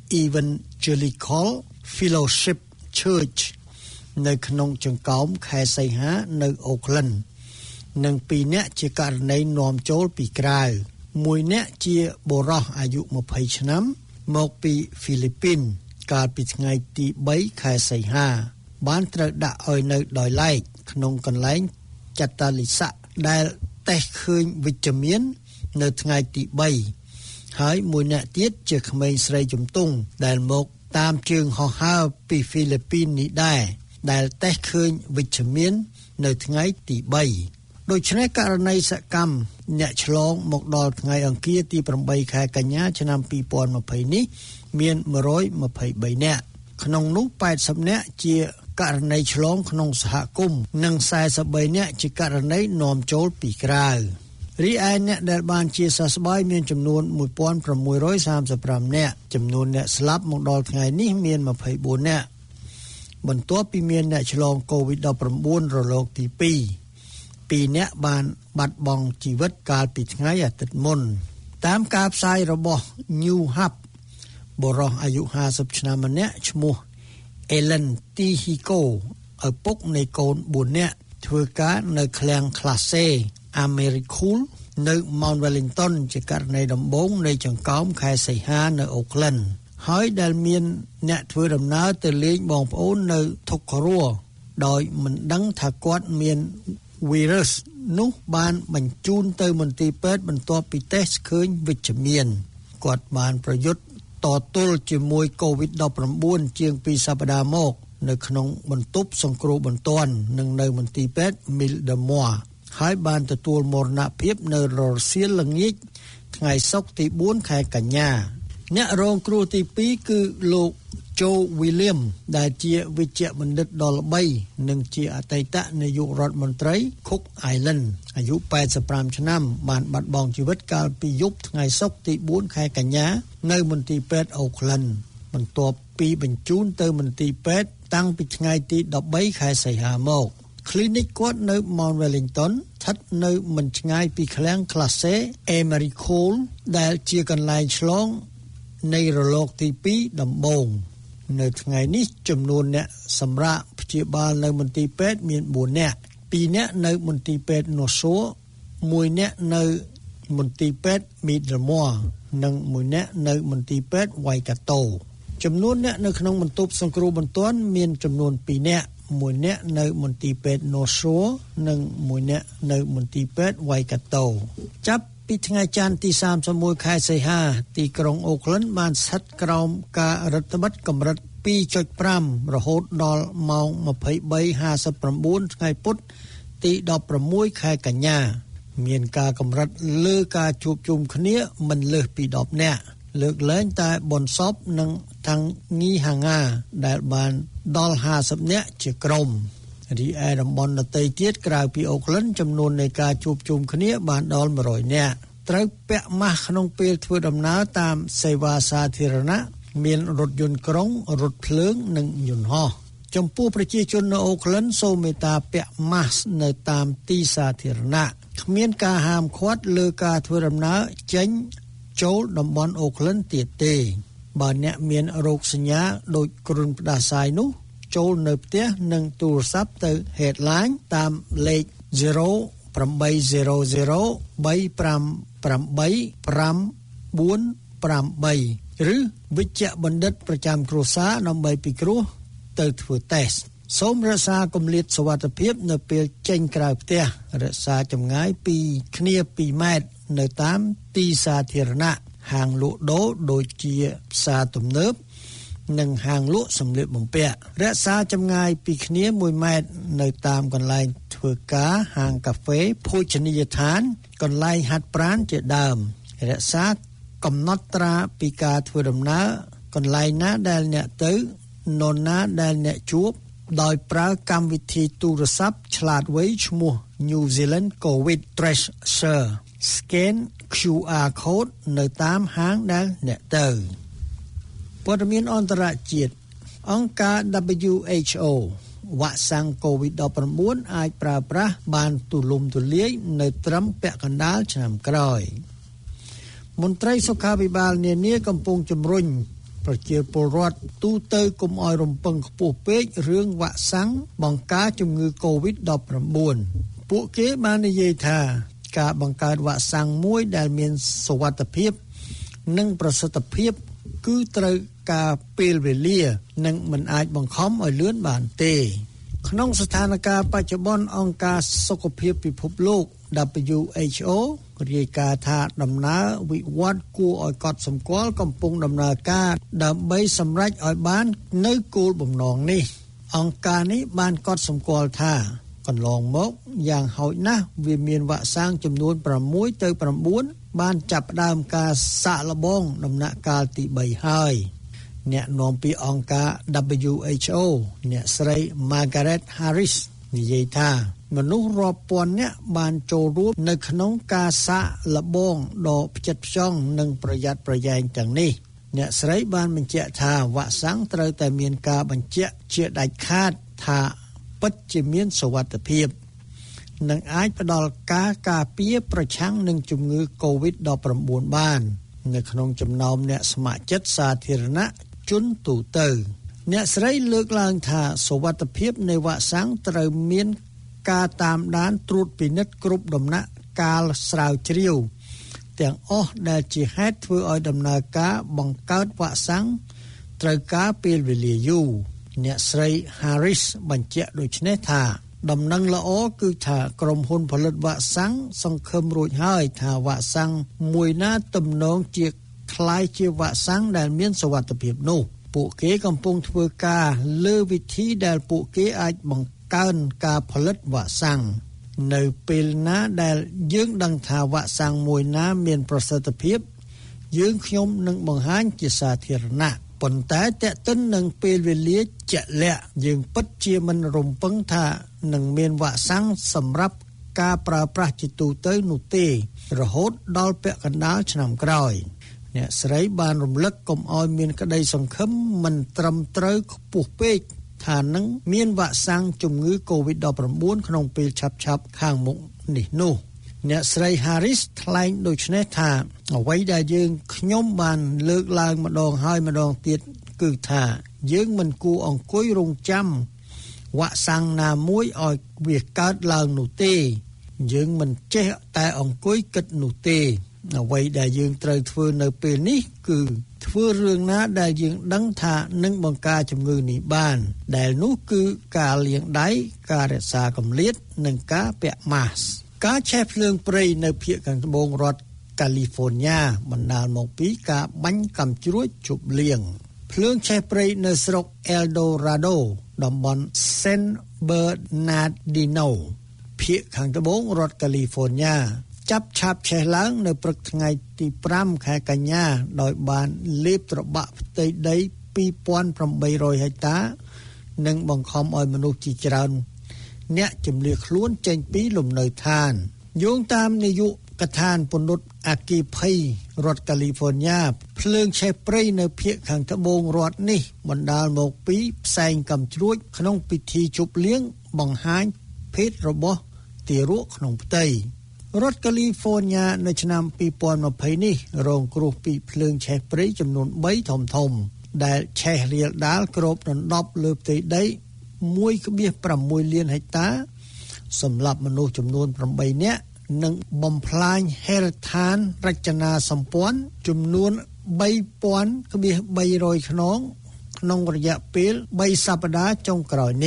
Evangelical Fellowship Church នៅក្នុងចង្កោមខេត្តសីហានៅអូក្លិននិងពីរនាក់ជាករណីនាំចូលពីក្រៅមួយនាក់ជាបុរសអាយុម្ភៃឆ្នាំមកពីហ្វីលីពីនកាលពីថ្ងៃទីបីខែសីហាបានត្រូវដាក់ឲ្យនៅដោយឡែកក្នុងកន្លែងចាតាលិស័កដែលតេស្តឃើញវិជ្ជមាននៅថ្ងៃទីបីហើយមួយនាក់ទៀតជាក្មេងស្រីជំទង់ដែលមកតាមជើងហោះហើរពីហ្វីលីពីននេះដែរដែលតេស្តឃើញវិជ្ជមាននៅថ្ងៃទីបីដូច្នេះករណីសកម្មអ្នកឆ្លងមកដល់ថ្ងៃអង្គារទីប្រាំបីខែកញ្ញាឆ្នាំពីរពាន់ម្ភៃនេះមានមួយរយម្ភៃបីនាក់ក្នុងនោះប៉ែតសិបនាក់ជាករណីឆ្លងក្នុងសហគមន៍និងសែសិបបីនាក់ជាករណីនាំចូលពីក្រៅរីឯអ្នកដែលបានជាសះស្បើយមានចំនួនមួយពាន់ប្រាំមួយរយសាមសិបប្រាំនាក់ចំនួនអ្នកស្លាប់មកដល់ថ្ងៃនេះមានម្ភៃបួននាក់បន្ទាប់ពីមានអ្នកឆ្លង COVID ដប់ប្រាំបួន រលកទីពីរពីរនាក់បានបាត់បង់ជីវិតកាលពីថ្ងៃអាទិត្យមុនតាមការផ្សាយរបស់ New Hub បុរសអាយុห้าสิบឆ្នាំម្នាក់ឈ្មោះ Ellen Tihiko ឪពុកនៃកូនបួននាក់ធ្វើការនៅឃ្លាំង Class A Americool នៅ Mount Wellington ជាករណីដំបូងនៃចង្កោមខេត្តសីហានៅអូក្លិនហើយដែលមានអ្នកធ្វើដំណើរទៅលេងបងប្អូននៅថុកខរួដោយមិនដឹងថាគាត់មានវីរុសនោះបានបញ្ជូនទៅមន្ទីរពេទ្យបន្ទាប់ពីតេស្តឃើញវិជ្ជមានគាត់បានប្រយុទ្ធតទល់ជាមួយ COVID ដប់ប្រាំបួន ជាងពីរសប្តាហ៍មកនៅក្នុងបន្ទប់សង្គ្រោះបន្ទាន់និងនៅមន្ទីរពេទ្យ Mildemore ហើយបានទទួលមរណភាពនៅរសៀលល្ងាចថ្ងៃសុក្រទីបួនខែកញ្ញាអ្នករងគ្រោះទីពីរគឺលោកโจ William ដែលជាវិជ្ជបណ្ឌិតដ៏ល្បីនិងជាអតីតនាយករដ្ឋមន្ត្រី Cook Island អាយុប៉ែតសិបប្រាំឆ្នាំបានបាត់បង់ជីវិតកាលពីយប់ថ្ងៃសុក្រទីបួនខែកញ្ញានៅមន្ទីរពេទ្យអូក្លិនបន្ទាប់ពីបញ្ជូនទៅមន្ទីរពេទ្យតាំងពីថ្ងៃទីដប់បីខែសីហាមក Clinic គាត់នៅ Mount Wellington ស្ថិតនៅមិនឆ្ងាយពីឃ្លាំង Class A Americool ដែលជាកន្លែងឆ្លងនៃរលកទីពីរដំបូងនៅថ្ងៃនេះចំនួនអ្នកសម្រាប់ព្យាបាលនៅមន្ទីរពេទ្យមានបួននាក់ពីរនាក់នៅមន្ទីរពេទ្យ North Shore មួយនាក់នៅមន្ទីរពេទ្យ Mildemore និងមួយនាក់នៅមន្ទីរពេទ្យ Waikato ចំនួនអ្នកនៅក្នុងបន្ទប់សង្គ្រោះបន្ទាន់មានចំនួនពីរនាក់មួយនាក់នៅមន្ទីរពេទ្យ North Shore និងមួយនាក់នៅមន្ទីរពេទ្យ Waikato ចាប់ពីថ្ងៃច័ន្ទទីសាមសិបមួយខែសីហាទីក្រុងអូក្លិនបានស្ថិតក្រោមការរដ្ឋបិទកម្រិត ពីរចុចប្រាំ រហូតដល់ម៉ោងម្ភៃបីហាសិបប្រាំបួនថ្ងៃពុធទីដប់ប្រាំមួយខែកញ្ញាមានការកម្រិតលើការជួបជុំគ្នាមិនលើសពីដប់នាក់លើកលែងតែបុណ្យសពនិងទាំងងីហាងាដែលបានដល់ហាសិបនាក់ជាក្រុមរីឯតំបន់ដទៃទៀតក្រៅពីអូក្លិនចំនួននៃការជួបជុំគ្នាបានដល់មួយរយនាក់ត្រូវពាក់ម៉ាស់ក្នុងពេលធ្វើដំណើរតាមសេវាសាធារណៈមានរថយន្តក្រុងរថភ្លើងនិងយន្តហោះចំពោះប្រជាជននៅអូក្លិនសូមមេត្តាពាក់ម៉ាស់នៅតាមទីសាធារណៈគ្មានការហាមឃាត់លើការធ្វើដំណើរចេញចូលតំបន់អូក្លិនទៀតទេបើអ្នកមានរោគសញ្ញាដូចគ្រុនផ្ដាសាយនោះចូលនៅផ្ទះនិងទូរស័ព្ទទៅ Headline តាមលេខ zero eight zero zero three five eight five four fiveឬវិជ្ជបណ្ឌិតប្រចាំគ្រួសារដើម្បីពិគ្រោះទៅធ្វើតេស្តសូមរក្សាគម្លាតសុវត្ថិភាពនៅពេលចេញក្រៅផ្ទះរក្សាចម្ងាយពីគ្នាពីរម៉ែត្រនៅតាមទីសាធារណៈហាងលក់ដូរដូចជាផ្សារទំនើបនិងហាងលក់សម្លៀកបំពាក់រក្សាចម្ងាយពីគ្នាមួយម៉ែត្រនៅតាមកន្លែងធ្វើការហាងកាហ្វេភោជនីយដ្ឋានកន្លែងហាត់ប្រាណជាដើមរក្សាកំណត់ត្រាពីការធ្វើដំណើរកន្លែងណាដែលអ្នកទៅនរណាដែលអ្នកជួបដោយប្រើកម្មវិធីទូរស័ព្ទឆ្លាតវៃឈ្មោះ New Zealand COVID Tracer Scan คิว อาร์ Code នៅតាមហាងដែលអ្នកទៅព័ត៌មានអន្តរជាតិអង្គការ ដប៊្យូ អេច អូ វ៉ាក់សាំង COVID ដប់ប្រាំបួន អាចប្រើប្រាស់បានទូលំទូលាយនៅត្រឹមពាក់កណ្ដាលឆ្នាំក្រោយមន្ត្រីសុខាភិបាលនានាកំពុងជំរុញប្រជាពលរដ្ឋទូទៅកុំឲ្យរំពឹងខ្ពស់ពេករឿងវ៉ាក់សាំងបង្ការជំងឺ COVID ដប់ប្រាំបួន ពួកគេបាននិយាយថាការបង្កើតវ៉ាក់សាំងមួយដែលមានសុវត្ថិភាពនិងប្រសិទ្ធភាពគឺត្រូវការពេលវេលានិងមិនអាចបង្ខំឲ្យលឿនបានទេក្នុងស្ថានភាពបច្ចុប្បន្នអង្គការសុខភាពពិភពលោក ដប៊្យូ អេច អូ រាយការណ៍ថាដំណើរវិវត្តគួរឲ្យកត់សម្គាល់កំពុងដំណើរការដើម្បីសម្រេចឲ្យបាននៅគោលបំណងនេះអង្គការនេះបានកត់សម្គាល់ថាកន្លងមកយ៉ាងហោចណាស់វាមានវ៉ាក់សាំងចំនួនប្រាំមួយទៅប្រាំបួនបានចាប់ផ្ដើមការសាកល្បងដំណាក់កាលទីបីហើយអ្នកនាំពាក្យអង្គការ ដប៊្យូ អេច អូ អ្នកស្រី Margaret Harris និយាយថាមនុស្សរាប់ពាន់នាក់បានចូលរួមនៅក្នុងការសាកល្បងដ៏ផ្ចិតផ្ចង់និងប្រយ័ត្នប្រយែងទាំងនេះអ្នកស្រីបានបញ្ជាក់ថាវ៉ាក់សាំងត្រូវតែមានការបញ្ជាក់ជាដាច់ខាតថាពិតជាមានសុវត្ថិភាពនិងអាចផ្ដល់ការការពារប្រឆាំងនឹងជំងឺ COVID ដប់ប្រាំបួន បាននៅក្នុងចំណោមអ្នកស្ម័គ្រចិត្តសាធារណជនទូទៅអ្នកស្រីលើកឡើងថាសុវត្ថិភាពនៃវ៉ាក់សាំងត្រូវមានការតាមដានត្រួតពិនិត្យគ្រប់ដំណាក់កាលស្រាវជ្រាវទាំងអស់ដែលជាហេតុធ្វើឲ្យដំណើរការបង្កើតវ៉ាក់សាំងត្រូវការពេលវេលាយូរអ្នកស្រី Harris បញ្ជាក់ដូចនេះថាដំណឹងល្អគឺថាក្រុមហ៊ុនផលិតវ៉ាក់សាំងសង្ឃឹមរួចហើយថាវ៉ាក់សាំងមួយណាទំនងជាคล้ายជាវ៉ាក់សាំងដែលមានសុវត្ថិភាពនោះពួកគេកំពុងធ្វើការលើវិធីដែលពួកគេអាចបង្កើនការផលិតវ៉ាក់សាំងនៅពេលណាដែលយើងដឹងថាវ៉ាក់សាំងមួយណាមានប្រសិទ្ធភាពយើងខ្ញុំនឹងបង្ហាញជាសាធារណៈប៉ុន្តែតេតិននឹងពេលវេលាជាក់លាក់យើងពិតជាមិនរំពឹងថានឹងមានវ៉ាក់សាំងសម្រាប់ការប្រើប្រាស់ជាទូទៅនោះទេរហូតដល់ពាក់កណ្ដាលឆ្នាំក្រោយអ្នកស្រីបានរំលឹកកុំឲ្យមានក្តីសង្ឃឹមមិនត្រឹមត្រូវខ្ពស់ពេកថានឹងមានវ៉ាក់សាំងជំងឺ COVID ដប់ប្រាំបួន ក្នុងពេលឆាប់ៗខាងមុខនេះនោះអ្នកស្រី Harris ថ្លែងដូចនេះថាអ្វីដែលយើងខ្ញុំបានលើកឡើងម្ដងហើយម្ដងទៀតគឺថាយើងមិនគួរអង្គុយរងចាំវ៉ាក់សាំងណាមួយឲ្យវាកើតឡើងនោះទេយើងមិនចេះតែអង្គុយគិតនោះទេអ្វីដែលយើងត្រូវធ្វើនៅពេលនេះគឺធ្វើរឿងណាដែលយើងដឹងថានឹងបង្ការជំងឺនេះបានដែលនោះគឺការលាងដៃការរក្សាគម្លាតនិងការពាក់ម៉ាសការឆេះភ្លើងព្រៃនៅភាគខាងត្បូងរដ្ឋកាលីហ្វ័រញ៉ាបណ្ដាលមកពីការបាញ់កាំជ្រួចជប់លៀងភ្លើងឆេះព្រៃនៅស្រុក El Dorado តំបន់ San Bernardino ភាគខាងត្បូងរដ្ឋកាលីហ្វ័រញ៉ាចាប់ឆាបឆេះឡើងនៅព្រឹកថ្ងៃទីប្រាំខែកញ្ញាដោយបានលេបត្របាក់ផ្ទៃដីពីរពាន់ប្រាំបីរយហិកតានិងបង្ខំឲ្យមនុស្សជាច្រើនអ្នកជំនឿខ្លួនចេញពីលំនៅឋានយោងតាមនាយកដ្ឋានពន្លត់អគ្គិភ័យរដ្ឋកាលីហ្វ័រញ៉ាភ្លើងឆេះព្រៃនៅភាគខាងត្បូងរដ្ឋនេះបណ្ដាលមកពីផ្សែងកាំជ្រួចក្នុងពិធីជប់លៀងបង្ហាញភេទរបស់ទារកក្នុងផ្ទៃរដ្ឋកាលីហ្វ័រញ៉ានៅឆ្នាំពីរពាន់ម្ភៃនេះរងគ្រោះពីភ្លើងឆេះព្រៃចំនួនបីធំធំដែលឆេះរាលដាលគ្របដណ្ដប់លើផ្ទៃដី មួយផ្នែកប្រាំមួយលានហិកតាសម្រាប់មនុស្សចំនួនប្រាំបីនាក់និងបំផ្លាញហេដ្ឋានរចនាសម្ព័ន្ធចំនួនបីពាន់បីរយខ្នងក្នុងរយៈពេលបីសប្តាហ៍ចុងក្រោយនេះ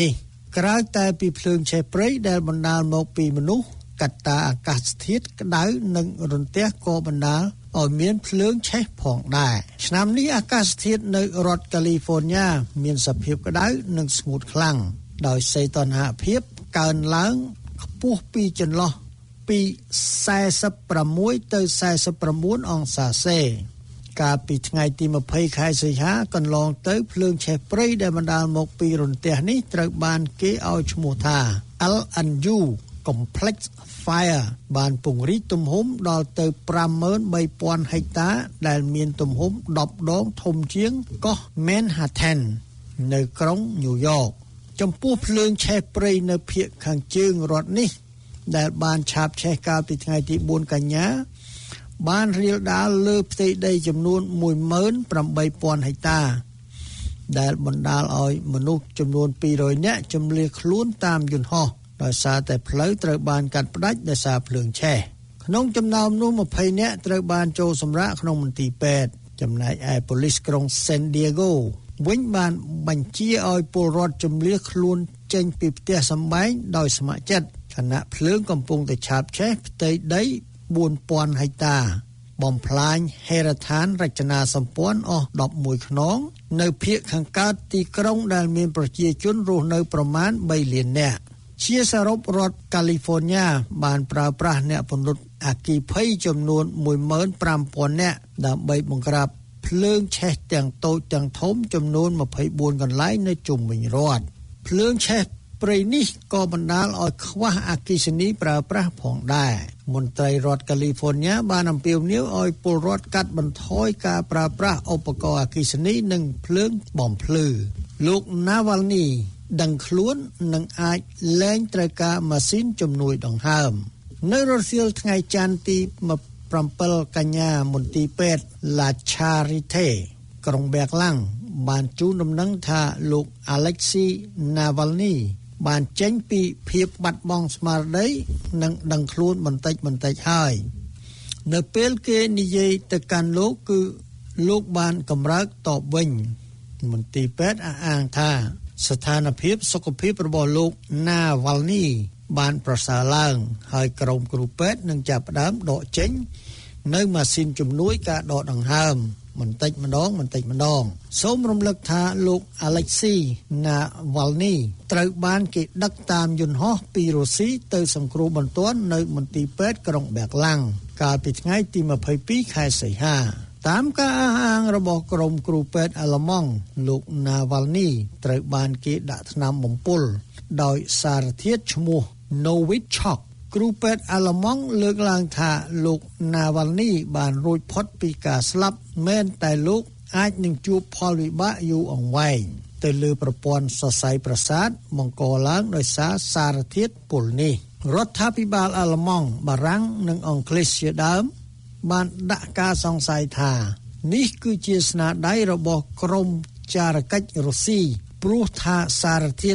ក្រៅតែពីភ្លើងឆេះព្រៃដែលបណ្ដាលមកពីមនុស្សកត្តាអាកាសធាតុក្តៅនិងរន្ទះក៏បណ្ដាលឲ្យមានភ្លើងឆេះផងដែរឆ្នាំនេះអាកាសធាតុនៅរដ្ឋកាលីហ្វ័រញ៉ាមានសភាពក្តៅនិងស្ងួតខ្លាំងដោយសីតុណ្ហភាពកើនឡើងខ្ពស់ពីចន្លោះពីសែសិបប្រាំមួយទៅសែសិបប្រាំបួនអង្សាសេកាលពីថ្ងៃទីម្ភៃខែសីហាកន្លងទៅភ្លើងឆេះព្រៃដែលបណ្ដាលមកពីរន្ទះនេះត្រូវបានគេឲ្យឈ្មោះថា Al Anju Complex Fire បានពង្រីកទំហំដល់ទៅ ប្រាំម៉ឺនបីពាន់ហិកតាដែលមានទំហំដប់ដងធំជាងកោះ Manhattan នៅក្រុង New York ចំពោះភ្លើងឆេះព្រៃនៅភាគខាងជើងរដ្ឋនេះដែលបានឆាបឆេះកាលពីថ្ងៃទីបួនកញ្ញាបានរាលដាលលើផ្ទៃដីចំនួន មួយម៉ឺនប្រាំបីពាន់ហិកតាដែលបណ្ដាលឲ្យមនុស្សចំនួនពីររយនាក់ជម្លៀសខ្លួនតាមយន្តហោះដោយសារតែផ្លូវត្រូវបានកាត់ផ្ដាច់ដោយសារភ្លើងឆេះក្នុងចំណោមនោះម្ភៃនាក់ត្រូវបានចូលសម្រាកក្នុងមន្ទីរពេទ្យចំណែកឯប៉ូលីសក្រុង San Diego វិញបានបញ្ជាឲ្យពលរដ្ឋជម្លៀសខ្លួនចេញពីផ្ទះសម្បែងដោយស្ម័គ្រចិត្តខណៈភ្លើងកំពុងតែឆាបឆេះផ្ទៃដីបួនពាន់ហិកតាបំផ្លាញហេដ្ឋារចនារចនាសម្ព័ន្ធអស់ដប់មួយខ្នងនៅភាគខាងកើតទីក្រុងដែលមានប្រជាជនរស់នៅប្រមាណបីលាននាក់ជាសរុបរដ្ឋកាលីហ្វ័រញ៉ាបានប្រើប្រាស់អ្នកពន្លត់អគ្គិភ័យចំនួន មួយម៉ឺនប្រាំពាន់នាក់ដើម្បីបង្ក្រាបភ្លើងឆេះទាំងតូចទាំងធំចំនួនម្ភៃបួនកន្លែងនៅជុំវិញរដ្ឋភ្លើងឆេះព្រៃនេះក៏បណ្ដាលឲ្យខ្វះអគ្គិសនីប្រើប្រាស់ផងដែរមន្ត្រីរដ្ឋកាលីហ្វ័រញ៉ាបានអំពាវនាវឲ្យពលរដ្ឋកាត់បន្ថយការប្រើប្រាស់ឧបករណ៍អគ្គិសនីនិងភ្លើងបំភ្លឺលោក Navalny ដឹងខ្លួននឹងអាចលែងត្រូវការម៉ាស៊ីនជំនួយដង្ហើមនៅរសៀលថ្ងៃច័ន្ទទីប្រាំពីរកញ្ញាមន្ទីរពេទ្យ La Charité ក្រុងបែកឡាំងបានជូនដំណឹងថាលោក Alexei Navalny បានចេញពីភាពបាត់បង់ស្មារតីនិងដឹងខ្លួនបន្តិចបន្តិចហើយនៅពេលគេនិយាយទៅកាន់លោកគឺលោកបានកម្រើកតបវិញមន្ទីរពេទ្យអះអាងថាស្ថានភាពសុខភាពរបស់លោក Navalny បានប្រសើរឡើងហើយក្រុមគ្រូពេទ្យនឹងចាប់ផ្ដើមដកចេញនៅម៉ាស៊ីនជំនួយការដកដង្ហើមបន្តិចម្ដងបន្តិចម្ដងសូមរំលឹកថាលោក Alexei Navalny ត្រូវបានគេដឹកតាមយន្តហោះពីរុស្ស៊ីទៅសង្គ្រោះបន្ទាន់នៅមន្ទីរពេទ្យក្រុងបែកឡាំងកាលពីថ្ងៃទីម្ភៃពីរខែសីហាតាមការអះអាងរបស់ក្រុមគ្រូពេទ្យអាល្លឺម៉ង់លោក Navalny ត្រូវបានគេដាក់ថ្នាំបំពុលដោយសារធាតុឈ្មោះ Novichok គ្រូពេទ្យអាល្លឺម៉ង់លើកឡើងថាលោក Navalny បានរួចផុតពីការស្លាប់មែនតែលោកអាចនឹងជួបផលវិបាកយូរអង្វែងទៅលើប្រព័ន្ធសរសៃប្រសាទបង្កឡើងដោយសារសារធាតុពុលនេះរដ្ឋាភិបាលអាល្លឺម៉ង់បារាំងនិងអង់គ្លេសជាដើមបានដាក់ការសង្ស័យថានេះគឺជាស្នាដៃរបស់ក្រុមចារកិច្ចរុស្ស៊ីព្រោះថាសារធាតុ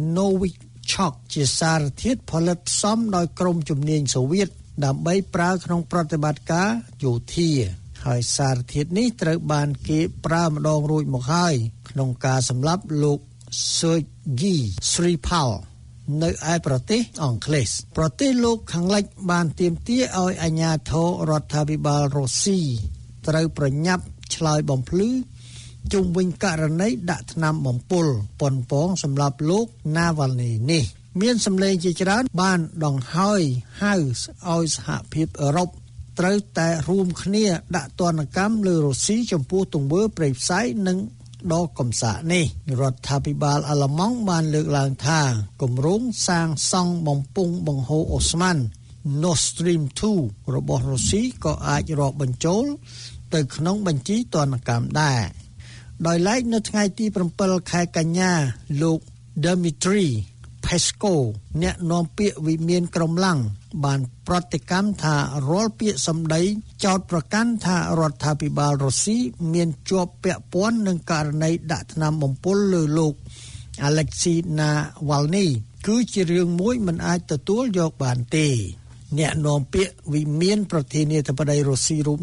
Novichok ជាសារធាតុផលិតផ្សំដោយក្រុមជំនាញសូវៀតដើម្បីប្រើក្នុងប្រតិបត្តិការយោធាហើយសារធាតុនេះត្រូវបានគេប្រើម្ដងរួចមកហើយក្នុងការសម្លាប់លោក Sergei Skripal នៅឯប្រទេសអង់គ្លេសប្រទេសលោកខាងលិចបានទាមទារឲ្យអាជ្ញាធររដ្ឋាភិបាលរុស្ស៊ីត្រូវប្រញាប់ឆ្លើយបំភ្លឺជុំវិញករណីដាក់ថ្នាំបំពុលប៉ុនប៉ងសម្រាប់លោក Navalny នេះមានសម្លេងជាច្រើនបានដង្ហើយហៅឲ្យសហភាពអឺរ៉ុបត្រូវតែរួមគ្នាដាក់ទណ្ឌកម្មលើរុស្ស៊ីចំពោះទង្វើព្រៃផ្សៃនិងដកកំសាកនេះរដ្ឋាភិបាលអាល្លឺម៉ង់បានលើកឡើងថាគម្រោងសាងសង់បំពង់បង្ហូរអូស្មန် Nord Stream ទូរបស់រុស្ស៊ីក៏អាចរាប់បញ្ចូលទៅក្នុងបញ្ជីទណ្ឌកម្មដែរដោយឡែកនៅថ្ងៃទីប្រាំពីរខែកញ្ញាលោក Dmitry Peskov អ្នកនាំពាក្យវិមានក្រមឡាំងបានប្រតិកម្មថារាល់ពាក្យសម្ដីចោទប្រកាន់ថារដ្ឋាភិបាលរុស្ស៊ីមានជាប់ពាក់ព័ន្ធនឹងករណីដាក់ថ្នាំបំពុលលើលោក Alexei Navalny គឺជារឿងមួយមិនអាចទទួលយកបានទេអ្នកនាំពាក្យវិមានប្រធានាធិបតីរុស្ស៊ីរូបនេះ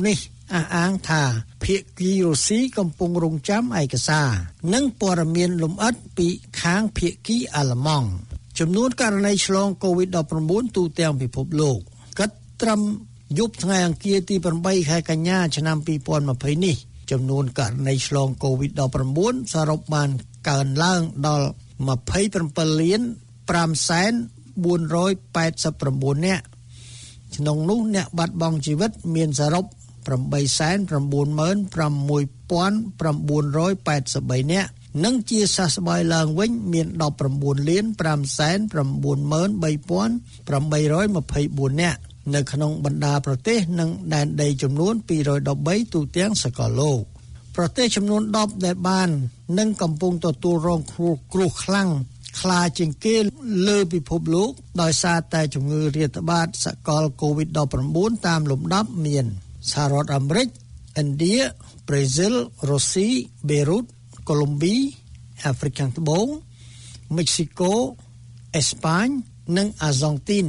អះអាងថាភាគីរុស្ស៊ីកំពុងរងចាំឯកសារនិងព័ត៌មានលម្អិតពីខាងភាគីអាល្លឺម៉ង់ចំនួនករណីឆ្លង កូវីដ ដប់ប្រាំបួន ទូទាំងពិភពលោកគិតត្រឹមយប់ថ្ងៃអង្គារទីប្រាំបីខែកញ្ញាឆ្នាំពីរពាន់ម្ភៃនេះចំនួនករណីឆ្លង កូវីដ ដប់ប្រាំបួន សរុបបានកើនឡើងដល់ម្ភៃប្រាំលានប្រាំសែនបួនរយប៉ែតសិបប្រាំបួននាក់ក្នុងនោះអ្នកបាត់បង់ជីវិតមានសរុបប្រាំបីសែនប្រាំបួនម៉ឺនប្រាំមួយពាន់ប្រាំបួនរយប៉ែតសិបបីនាក់និងជាសះស្បើយឡើងវិញមានដប់ប្រាំបួនលានប្រាំសែនប្រាំបួនម៉ឺនបីពាន់ប្រាំបីរយម្ភៃបួននាក់នៅក្នុងបណ្ដាប្រទេសនិងដែនដីចំនួនពីររយដប់បីទូទាំងសកលលោកប្រទេសចំនួនដប់ដែលបាននិងកំពុងទទួលរងគ្រោះគ្រោះខ្លាំងខ្លាជាងគេលើពិភពលោកដោយសារតែជំងឺរាតត្បាតសកល កូវីដ ដប់ប្រាំបួន តាមលំដាប់មានសហរដ្ឋអាមេរិក ឥណ្ឌា ប្រេស៊ីល រុស្ស៊ី បេរុត កូឡុំប៊ី អាហ្វ្រិកខាងត្បូង មិចស៊ីកូ អេស្ប៉ាញ និងអាហ្សង់ទីន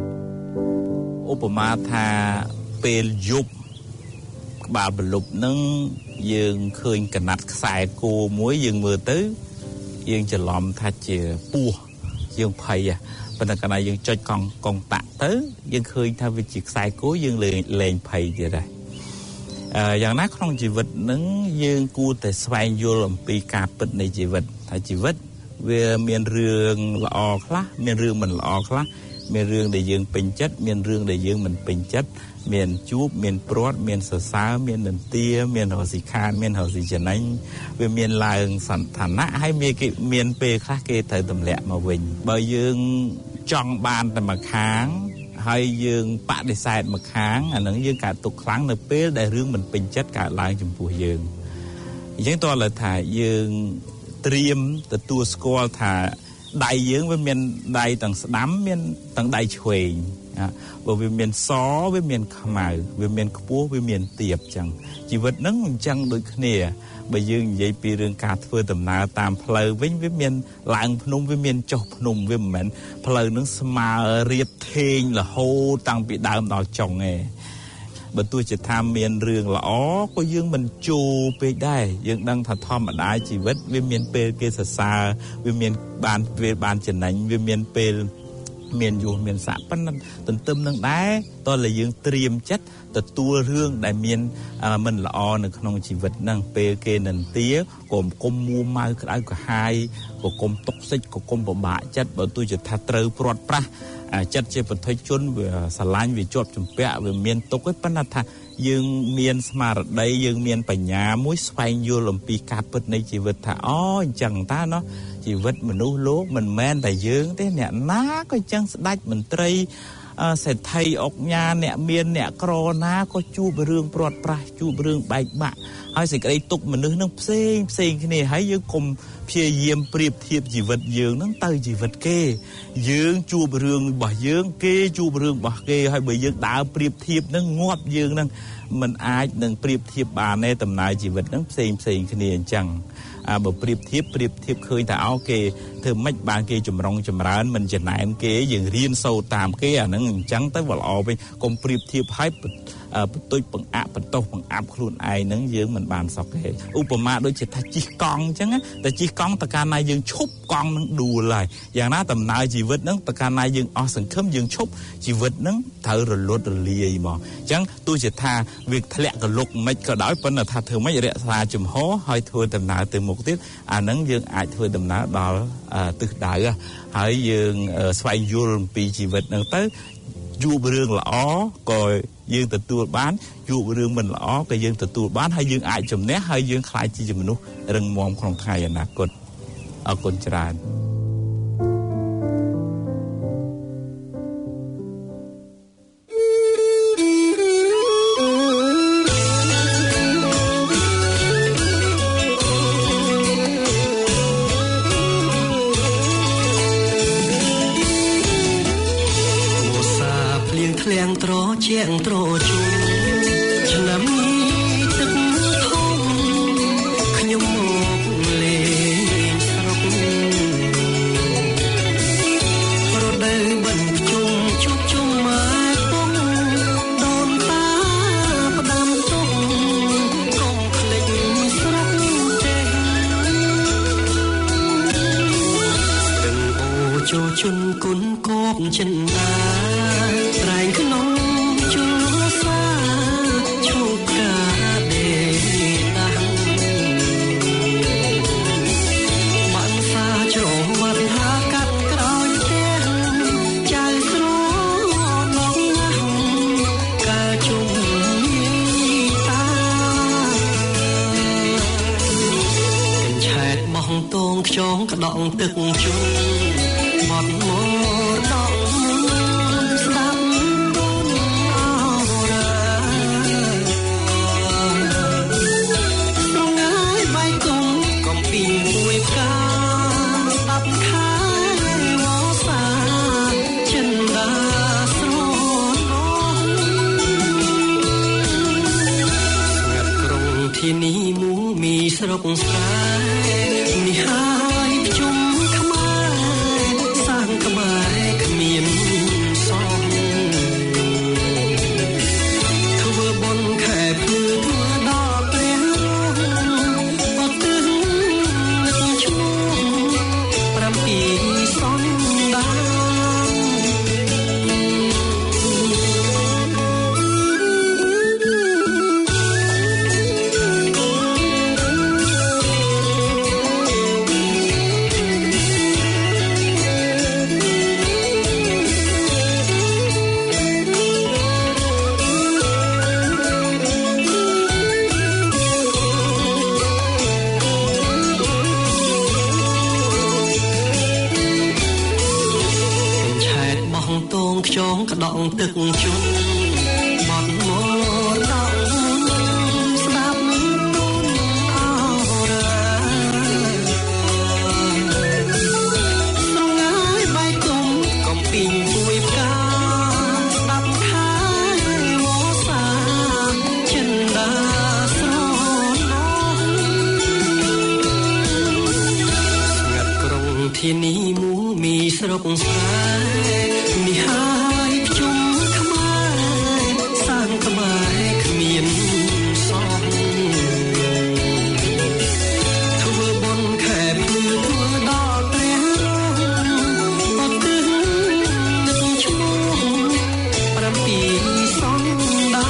ឧបមាថាពេលយប់ក្បាលប្រលប់នឹងយើងឃើញកណាត់ខ្សែគោមួយយើងមើលទៅយើងច្រឡំថាជាពស់យើងភ័យប៉ុន្តែកាលណាយើងចុចកង់កង់តាក់ទៅយើងឃើញថាវាជាខ្សែគោយើងលែងលែងភ័យទៀតដែរអឺយ៉ាងណាក្នុងជីវិតនឹងយើងគួរតែស្វែងយល់អំពីការពិតនៃជីវិតថាជីវិតវាមានរឿងល្អខ្លះមានរឿងមិនល្អខ្លះមានរឿងដែលយើងពេញចិត្តមានរឿងដែលយើងមិនពេញចិត្តមានជួបមានព្រាត់មានសរសើរមាននន្ទាមានរសិខានមានរសិចំណេញវាមានឡើងសន្តានៈហើយមានគេមានពេលខ្លះគេត្រូវទម្លាក់មកវិញបើយើងចង់បានតែមួយខាងហើយយើងបដិសេធមួយខាងអានឹងយើងកើតទុកខ្លាំងនៅពេលដែលរឿងមិនពេញចិត្តកើតឡើងចំពោះយើងអញ្ចឹងតើលើថាយើងត្រៀមទទួលស្គាល់ថាដៃយើងវាមានដៃទាំងស្ដាំមានទាំងដៃឆ្វេងបើវាមានសវាមានខ្មៅវាមានខ្ពស់វាមានទាបចឹងជីវិតហ្នឹងអញ្ចឹងដូចគ្នាបើយើងនិយាយពីរឿងការធ្វើដំណើរតាមផ្លូវវិញវាមានឡើងភ្នំវាមានចុះភ្នំវាមិនមែនផ្លូវហ្នឹងស្មើរៀបថេងរហូតតាំងពីដើមដល់ចុងទេបើទោះជាថាមានរឿងល្អក៏យើងមិនជួពេកដែរយើងដឹងថាធម្មតាជីវិតវាមានពេលគេសរសើរវាមានបានវាបានចំណេញវាមានពេលមានយុះមានស័កប៉ុន្តែទន្ទឹមនឹងដែរតើយើងត្រៀមចិត្តទទួលរឿងដែលមានមិនល្អនៅក្នុងជីវិតហ្នឹងពេលគេនន្ទាកុំគុំមួម៉ៅក្តៅក្រហាយក៏គុំតុកសិចក៏គុំពិបាកចិត្តបើទោះជាថាត្រូវព្រាត់ប្រាសចិត្តជាពុទ្ធជនវាស្រឡាញ់វាជាប់ជំពាក់វាមានទុកឯប៉ុន្តែថាយើងមានស្មារតីយើងមានបញ្ញាមួយស្វែងយល់អំពីការពិតនៃជីវិតថាអូអញ្ចឹងតាណោះជីវិតមនុស្សលោកមិនមែនតែយើងទេអ្នកណាក៏អញ្ចឹងស្ដេចមន្ត្រីសេដ្ឋីអុកញ៉ាអ្នកមានអ្នកក្រណាក៏ជួបរឿងព្រាត់ប្រាសជួបរឿងបែកបាក់ហើយសេចក្តីទុក្ខមនុស្សនឹងផ្សេងផ្សេងគ្នាហើយយើងកុំព្យាយាមប្រៀបធៀបជីវិតយើងនឹងទៅជីវិតគេយើងជួបរឿងរបស់យើងគេជួបរឿងរបស់គេហើយបើយើងដើរប្រៀបធៀបនឹងងាប់យើងនឹងមិនអាចនឹងប្រៀបធៀបបានទេដំណើរជីវិតនឹងផ្សេងផ្សេងគ្នាអញ្ចឹងអាបើប្រៀបធៀបប្រៀបធៀបឃើញថាអោគេធ្វើម៉េចបានគេចម្រុងចម្រើនមិនចំណែនគេយើងរៀនសូត្រតាមគេអាហ្នឹងអញ្ចឹងទៅវាល្អវិញកុំប្រៀបធៀបឲ្យបន្ទុចបង្អាក់បន្ទោសបង្អាប់ខ្លួនឯងហ្នឹងយើងមិនបានសក់ទេឧបមាដូចជាថាជិះកង់អញ្ចឹងតែជិះកង់តកាលណាយើងឈប់កង់នឹងដួលហើយយ៉ាងណាដំណើរជីវិតហ្នឹងតកាលណាយើងអស់សង្ឃឹមយើងឈប់ជីវិតហ្នឹងត្រូវរលត់រលាយមកអញ្ចឹងទោះជាថាវាធ្លាក់កលុកមិនក៏ដោយប៉ុន្តែថាធ្វើម៉េចរក្សាជំហរហើយធ្វើដំណើរទៅមុខទៀតអាហ្នឹងយើងអាចធ្វើដំណើរដល់ទិសដៅហើយយើងស្វែងយល់អំពីជីវិតហ្នឹងទៅជួបរឿងល្អក៏យើងទទួលបានជួបរឿងមិនល្អក៏យើងទទួលបានហើយយើងអាចជំនះហើយយើងខ្លាចជាមនុស្សរឹងមាំក្នុងថ្ងៃអនាគតអរគុណច្រើន ខ្មែរចងក្តងទឹកជន់បាត់មកដល់ស្ដាប់ទូនអរស្រងាយបៃទុំកំពីងមួយផ្កាស្ដាប់ថាវោសាចិនដាស្រណងស្ងាត់ក្រុងធានីមួមីស្រុកស្រែនេះហើយភ្ជុំខ្មែរសាងខ្មែរគ្មានសោះធ្វើបុណ្យខែភ្លឺធ្វើដល់ព្រះរងអត់ទិញនឹកឈ្មោះប្រាំពីសងដា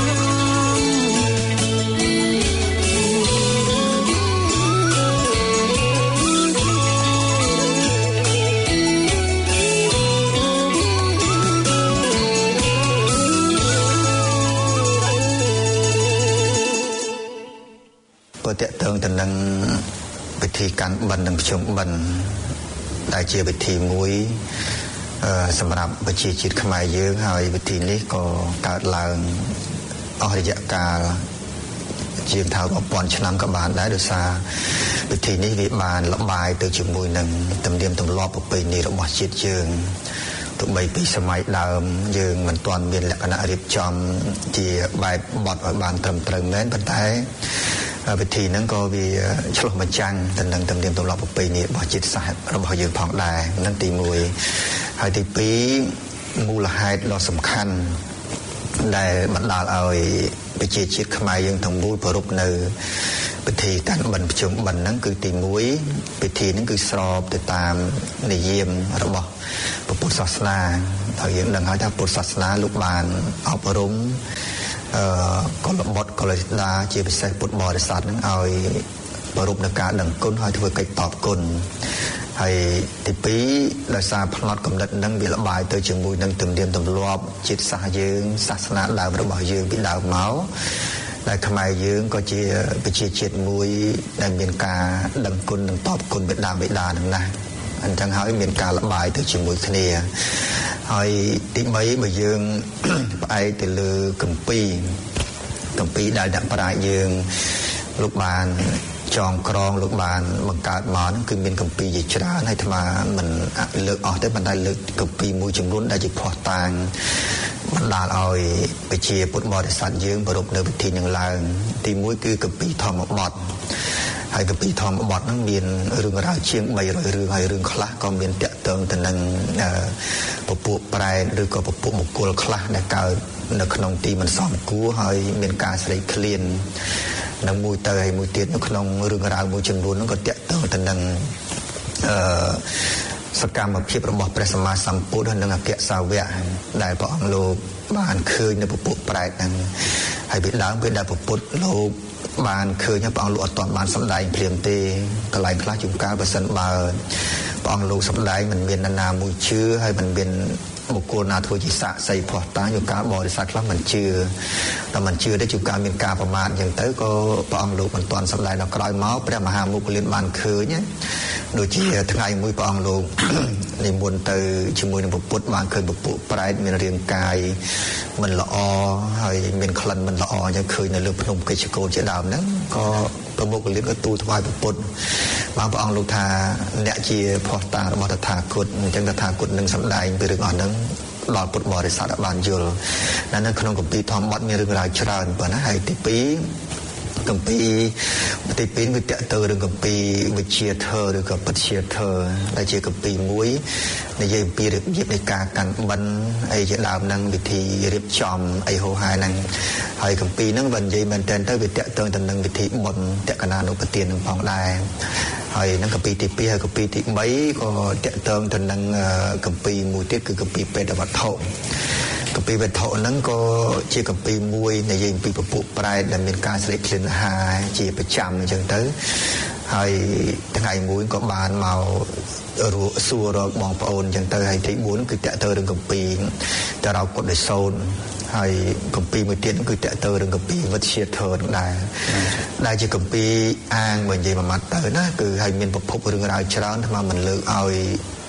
តកតងទៅនឹងពិធីកាន់បិណ្ឌនិងភ្ជុំបិណ្ឌដែលជាពិធីមួយសម្រាប់ប្រជាជាតិខ្មែរយើងហើយពិធីនេះក៏កើតឡើងអស់រយៈកាលជាងថារាប់ពាន់ឆ្នាំក៏បានដែរដោយសារពិធីនេះវាបានលបាយទៅជាមួយនឹងទំនៀមទម្លាប់ប្រពៃណីរបស់ជាតិយើងទោះបីពីសម័យដើមយើងមិនទាន់មានលក្ខណៈរៀបចំជាបែបបទឲ្យបានត្រឹមត្រូវមែនប៉ុន្តែពិធីហ្នឹងក៏វាឆ្លុះបញ្ចាំងទៅនឹងទំនៀមទម្លាប់ប្រពៃណីរបស់ជាតិសាសន៍របស់យើងផងដែរហ្នឹងទីមួយហើយទីពីរមូលហេតុដ៏សំខាន់ដែលបណ្ដាលឲ្យប្រជាជាតិខ្មែរយើងទាំងមូលប្រពៃនៅពិធីកាន់បិណ្ឌភ្ជុំបិណ្ឌហ្នឹងគឺទីមួយពិធីហ្នឹងគឺស្របទៅតាមនិយមរបស់ពុទ្ធសាសនាហើយយើងដឹងហើយថាពុទ្ធសាសនាលោកបានអប់រំអឺកុលបុត្រកុលធីតាជាពិសេសពុទ្ធបរិស័ទនឹងឲ្យប្រពៃនៅការដឹងគុណហើយធ្វើកិច្ចតបគុណហើយទីពីរដោយសារផ្នត់កំណត់នឹងវាលបាយទៅជាមួយនឹងទំនៀមទម្លាប់ជាតិសាសន៍យើងសាសនាដើមរបស់យើងពីដើមមកដែលខ្មែរយើងក៏ជាប្រជាជាតិមួយដែលមានការដឹងគុណនិងតបគុណបិតាបិតានឹងណាអញ្ចឹងហើយមានការលបាយទៅជាមួយគ្នាហើយទីបីបើយើងផ្អែកទៅលើគម្ពីរគម្ពីរដែលអ្នកប្រាជ្ញយើងលោកបានចងក្រងលោកបានបង្កើតមកហ្នឹងគឺមានគម្ពីរជាច្រើនហើយអាត្មាមិនលើកអស់ទេប៉ុន្តែលើកគម្ពីរមួយចំនួនដែលជាភស្តុតាងបណ្ដាលឲ្យប្រជាពុទ្ធបរិស័ទយើងប្រពៃនៅពិធីនឹងឡើងទីមួយគឺគម្ពីរធម្មបទហើយគម្ពីរធម្មបទហ្នឹងមានរឿងរ៉ាវជាងបីរយរឿងហើយរឿងខ្លះក៏មានតាក់ទងទៅនឹងពពួកប្រែតឬក៏ពពួកបុគ្គលខ្លះដែលកើតនៅក្នុងទីមិនសមគួរហើយមានការស្រេកឃ្លាននិងមួយទៅហើយមួយទៀតនៅក្នុងរឿងរ៉ាវមួយចំនួនហ្នឹងក៏តាក់ទងទៅនឹងអឺសកម្មភាពរបស់ព្រះសម្មាសម្ពុទ្ធនិងអគ្គសាវកដែលព្រះអង្គលោកបានឃើញនៅពពួកប្រែតហ្នឹងហើយពីដើមពេលដែលព្រះពុទ្ធលោកបានឃើញព្រះអង្គលោកអត់ទាន់បានសម្ដែងព្រាមទេកន្លែងខ្លះជួនកាលបើសិនបើព្រះអង្គលោកសម្ដែងមិនមាននរណាមួយជឿហើយមិនមានបុគ្គលណាធ្វើជាសាក្សីផោះតាជួនកាលបរិស័ទខ្លះមិនជឿតែមិនជឿទេជួនកាលមានការប្រមាថអញ្ចឹងទៅក៏ព្រះអង្គលោកមិនទាន់សម្ដែងដល់ក្រោយមកព្រះមហាមុគលានបានឃើញដូចជាថ្ងៃមួយព្រះអង្គលោកនិមន្តទៅជាមួយនឹងពុទ្ធបានឃើញពពួកប្រែតមានរាងកាយមិនល្អហើយមានក្លិនមិនល្អអញ្ចឹងឃើញនៅលើភ្នំកិច្ចកោជាដើមហ្នឹងក៏ប្រមុខលៀនក៏ទូលថ្វាយពុទ្ធបានព្រះអង្គលោកថាអ្នកជាភស្តុតាងរបស់តថាគតអញ្ចឹងតថាគតនឹងសម្ដែងពីរឿងអស់ហ្នឹងដល់ពុទ្ធបរិស័ទបានយល់នៅក្នុងគម្ពីរធម្មបទមានរឿងរ៉ាវច្រើនប៉ុណ្ណាហើយទីពីរគម្ពីរទីពីរវាតកតើរឿងគម្ពីរវិជាធរឬក៏បច្ជាធរដែលជាគម្ពីរមួយនិយាយអំពីរបៀបនៃការកាន់បិណ្ឌអីជាដើមហ្នឹងវិធីរៀបចំអីហោហាយហ្នឹងហើយគម្ពីរហ្នឹងបើនិយាយមែនតើទៅវាតកតើទៅនឹងវិធីបុណ្យតក្កណានុប្រទាននឹងផងដែរហើយនឹងគម្ពីរទីពីរហើយគម្ពីរទីបីក៏តកតើទៅនឹងគម្ពីរមួយទៀតគឺគម្ពីរបេតវត្ថុគម្ពីរវត្ថុហ្នឹងក៏ជាគម្ពីរមួយនិយាយអំពីពពួកប្រែតដែលមានការស្រេកឃ្លានហាជាប្រចាំអញ្ចឹងទៅហើយថ្ងៃមួយក៏បានមកសួររកបងប្អូនអញ្ចឹងទៅហើយទីបួនគឺតកតើរឿងគម្ពីរតារោគុតដោយសូនហើយគម្ពីរមួយទៀតគឺតកតើរឿងគម្ពីរវិទ្យាធរនឹងដែរដែលជាគម្ពីរអាងបើនិយាយមួយម៉ាត់ទៅណាគឺហើយមានប្រភពរឿងរ៉ាវច្រើនថាមិនលើកឲ្យ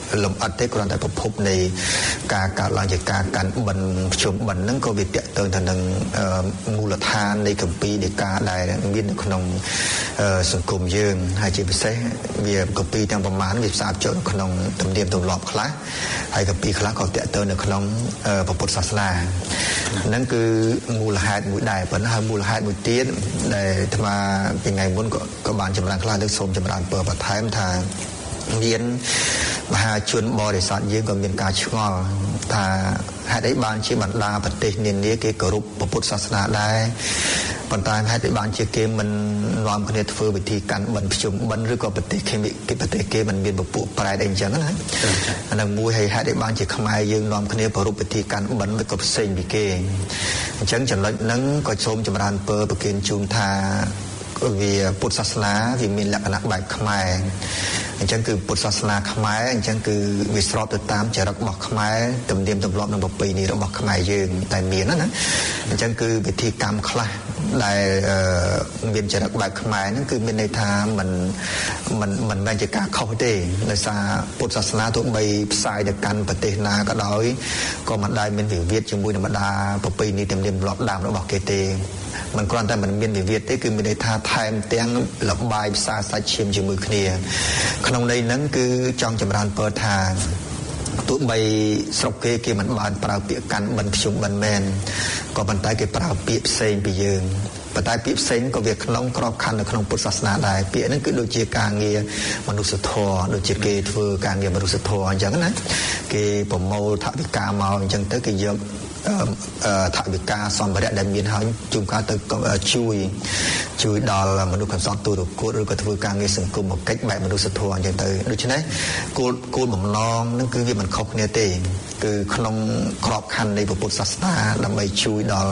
លំអិតទេគ្រាន់តែប្រភពនៃការកើតឡើងជាការកាន់បិណ្ឌប្រជុំបិណ្ឌហ្នឹងក៏វាតកតទៅនឹងមូលដ្ឋាននៃគម្ពីរដីកាដែលមាននៅក្នុងសង្គមយើងហើយជាពិសេសវាគម្ពីរទាំងប្រមាណវាផ្សារចូលក្នុងទំនៀមទម្លាប់ខ្លះហើយគម្ពីរខ្លះក៏តកតទៅនៅក្នុងព្រះពុទ្ធសាសនាហ្នឹងគឺមូលហេតុមួយដែរប៉ុន្តែហើយមូលហេតុមួយទៀតដែលអាត្មាពីថ្ងៃមុនក៏ក៏បានចម្រើនខ្លះលើសូមចម្រើនពរបន្ថែមថាមានមហាជនបរិស័ទយើងក៏មានការឆ្ងល់ថាហេតុអីបានជាបណ្ដាប្រទេសនានាគេគោរពព្រះពុទ្ធសាសនាដែរប៉ុន្តែហេតុអីបានជាគេមិននាំគ្នាធ្វើពិធីកាន់បិណ្ឌប្រជុំបិណ្ឌឬក៏ប្រទេសគេប្រទេសគេមិនមានពពួកប្រែតអីអញ្ចឹងណាអានឹងមួយហើយហេតុអីបានជាខ្មែរយើងនាំគ្នាប្រារព្ធពិធីកាន់បិណ្ឌក៏ផ្សេងពីគេអញ្ចឹងចំណុចហ្នឹងក៏សូមចម្រើនពរប្រគិនជូនថាវាពុទ្ធសាសនាវាមានលក្ខណៈបែបខ្មែរអញ្ចឹងគឺពុទ្ធសាសនាខ្មែរអញ្ចឹងគឺវាស្របទៅតាមចរិតរបស់ខ្មែរទំនៀមទម្លាប់និងប្រពៃណីរបស់ខ្មែរយើងតែមានណាអញ្ចឹងគឺពិធីកម្មខ្លះដែលមានចរិតបែបខ្មែរហ្នឹងគឺមានន័យថាมันมันមិនមែនជាការខុសទេដោយសារពុទ្ធសាសនាទោះបីផ្សាយទៅកាន់ប្រទេសណាក៏ដោយក៏មិនដែលមានវិវាទជាមួយនឹងបណ្ដាប្រពៃណីទំនៀមទម្លាប់ដើមរបស់គេទេមិនគ្រាន់តែមិនមានវិវាទទេគឺមានន័យថាថែមទាំងលបាយផ្សារសាច់ឈាមជាមួយគ្នាក្នុងន័យហ្នឹងគឺចង់ចម្រើនពរថាទោះបីស្រុកគេគេមិនបានប្រើពាក្យកាន់បិណ្ឌភ្ជុំបិណ្ឌមែនក៏ប៉ុន្តែគេប្រើពាក្យផ្សេងពីយើងប៉ុន្តែពាក្យផ្សេងក៏វាក្នុងក្របខ័ណ្ឌនៅក្នុងពុទ្ធសាសនាដែរពាក្យហ្នឹងគឺដូចជាការងារមនុស្សធម៌ដូចជាគេធ្វើការងារមនុស្សធម៌អញ្ចឹងណាគេប្រមូលថវិកាមកអញ្ចឹងទៅគេយកថវិកាសម្ភារៈដែលមានហើយជួនកាលទៅជួយជួយដល់មនុស្សកំសត់ទូរគតឬក៏ធ្វើការងារសង្គមកិច្ចបែបមនុស្សធម៌អញ្ចឹងទៅដូច្នេះគោលគោលបំណងហ្នឹងគឺវាមិនខុសគ្នាទេគឺក្នុងក្របខ័ណ្ឌនៃពុទ្ធសាសនាដើម្បីជួយដល់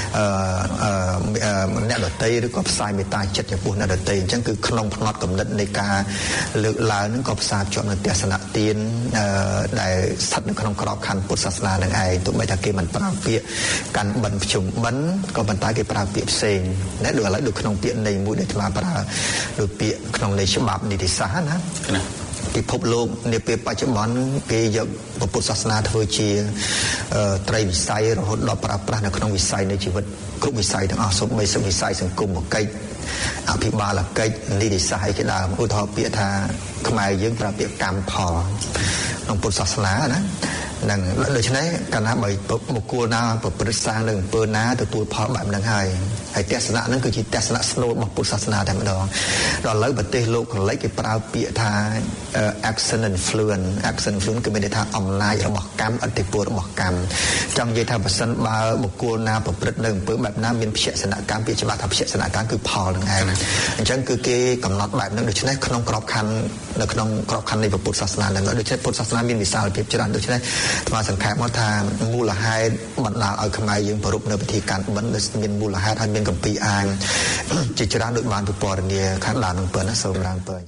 អ្នកដទៃឬក៏ផ្សាយមេត្តាចិត្តចំពោះអ្នកដទៃអញ្ចឹងគឺក្នុងផ្នត់គំនិតនៃការលើកឡើងហ្នឹងក៏ផ្សារភ្ជាប់នឹងទស្សនៈទានដែលស្ថិតនៅក្នុងក្របខ័ណ្ឌពុទ្ធសាសនានឹងឯងទោះបីថាគេមិនប្រើពាក្យកាន់បិណ្ឌប្រជុំបិណ្ឌក៏ប៉ុន្តែគេប្រើពាក្យផ្សេងណាដូចឥឡូវដូចក្នុងពាក្យនៃមួយដែលអាត្មាប្រើដូចពាក្យក្នុងនៃច្បាប់នីតិសាស្ត្រណាពិភពលោកនាពេលបច្ចុប្បន្នគេយកពុទ្ធសាសនាធ្វើជាត្រីវិស័យរហូតដល់ប្រើប្រាស់នៅក្នុងវិស័យនៃជីវិតគ្រប់វិស័យទាំងអស់សូម្បីវិស័យសង្គមកិច្ចអភិបាលកិច្ចនីតិសាស្ត្រឯកដើមឧទាហរណ៍ពាក្យថាខ្មែរយើងប្រើពាក្យកម្មផលក្នុងពុទ្ធសាសនាណានឹងដូច្នេះកាលណាបើបុគ្គលណាប្រព្រឹត្តសាងនៅអំពើណាទទួលផលបែបហ្នឹងហើយហើយទស្សនៈហ្នឹងគឺជាទស្សនៈស្នូលរបស់ពុទ្ធសាសនាតែម្ដងដល់ឥឡូវប្រទេសលោកកលិចគេប្រើពាក្យថា action influence action influence គឺមានន័យថាអំណាចរបស់កម្មឥទ្ធិពលរបស់កម្មចង់និយាយថាបើសិនបើបុគ្គលណាប្រព្រឹត្តនៅអំពើបែបណាមានភក្សនកម្មពាក្យច្បាស់ថាភក្សនកម្មគឺផលហ្នឹងឯងអញ្ចឹងគឺគេកំណត់បែបហ្នឹងដូច្នេះក្នុងក្របខ័ណ្ឌនៅក្នុងក្របខ័ណ្ឌនៃពុទ្ធសាសនាហ្នឹងដូច្នេះពុទ្ធសាសនាមានវិសាលភាពច្រើនដូច្នេះស្មារតីសង្ខេបមកថាមូលហេតុបណ្ដាលឲ្យខ្មែរយើងប្រារព្ធនៅពិធីកាន់បិណ្ឌដែលមានមូលហេតុហើយមានគម្ពីរអានជាច្រើនដូចបានពពណ៌នាខាងដើមនឹងពើណាសូមរាងពើ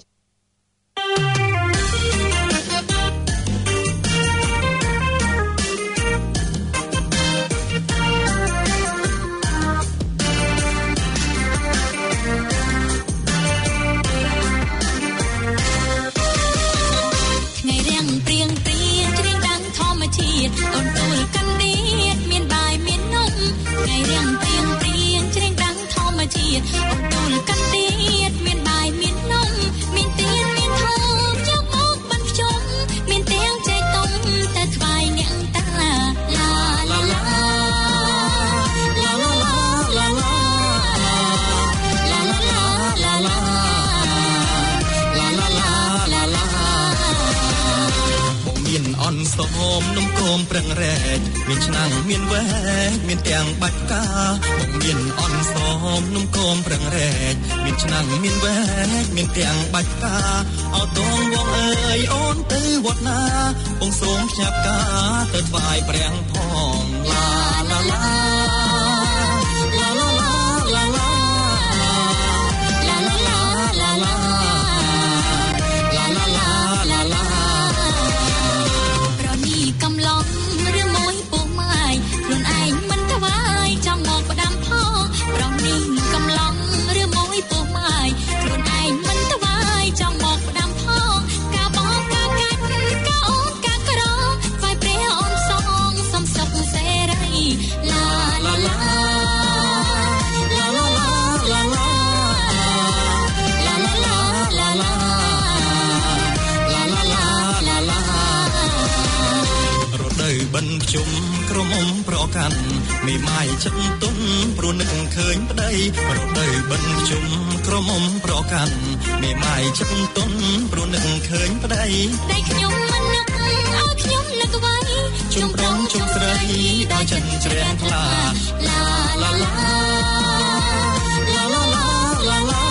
អូនទូលកាន់ឌៀតមានបាយមាននំថ្ងៃរៀងព្រៀងព្រៀងច្រៀងដាំងធម្មជាតិអូនទូលកាន់ឌៀតមានបាយមាននំមានទៀនមានធម៌យកមកបិណ្ឌភ្ជុំមានទាំងចែកតុំតែថ្វាយអ្នកតាឡាឡាឡាឡាឡាឡាឡាឡាមានអនសមនំគមប្រឹងរែកមានឆ្នាំងមានវែកមានទាំងបាច់កាបងមានអនសមនំគមប្រឹងរែកមានឆ្នាំងមានវែកមានទាំងបាច់កាអោតងវងអើយអូនទៅវត្តណាបងសូមផ្ញើផ្កាទៅថ្វាយព្រះផងឡាឡាឡាឡាឡាឡាឡាឡាឡាឡាឡាកំឡុងឬមួយពុះម៉ាយខ្លួនឯងមិនថ្វាយចង់មកផ្ដាំផងប្រងនេះកំឡុងឬមួយពុះម៉ាយខ្លួនឯងមិនថ្វាយចង់មកផ្ដាំផងកាបងកាកាច់កោដូវបិណ្ឌភ្ជុំក្រមុំប្រកាន់មេម៉ាយចិត្តទុនព្រោះនឹកឃើញប្តីរដូវបិណ្ឌភ្ជុំក្រមុំប្រកាន់មេម៉ាយចិត្តទុនព្រោះនឹកឃើញប្តីដៃខ្ញុំមិននឹកឲ្យខ្ញុំនឹកໄວជុំប្រងជុំស្រីដោយចិត្តជ្រះថ្លាឡាឡាឡាឡាឡាឡាឡាឡា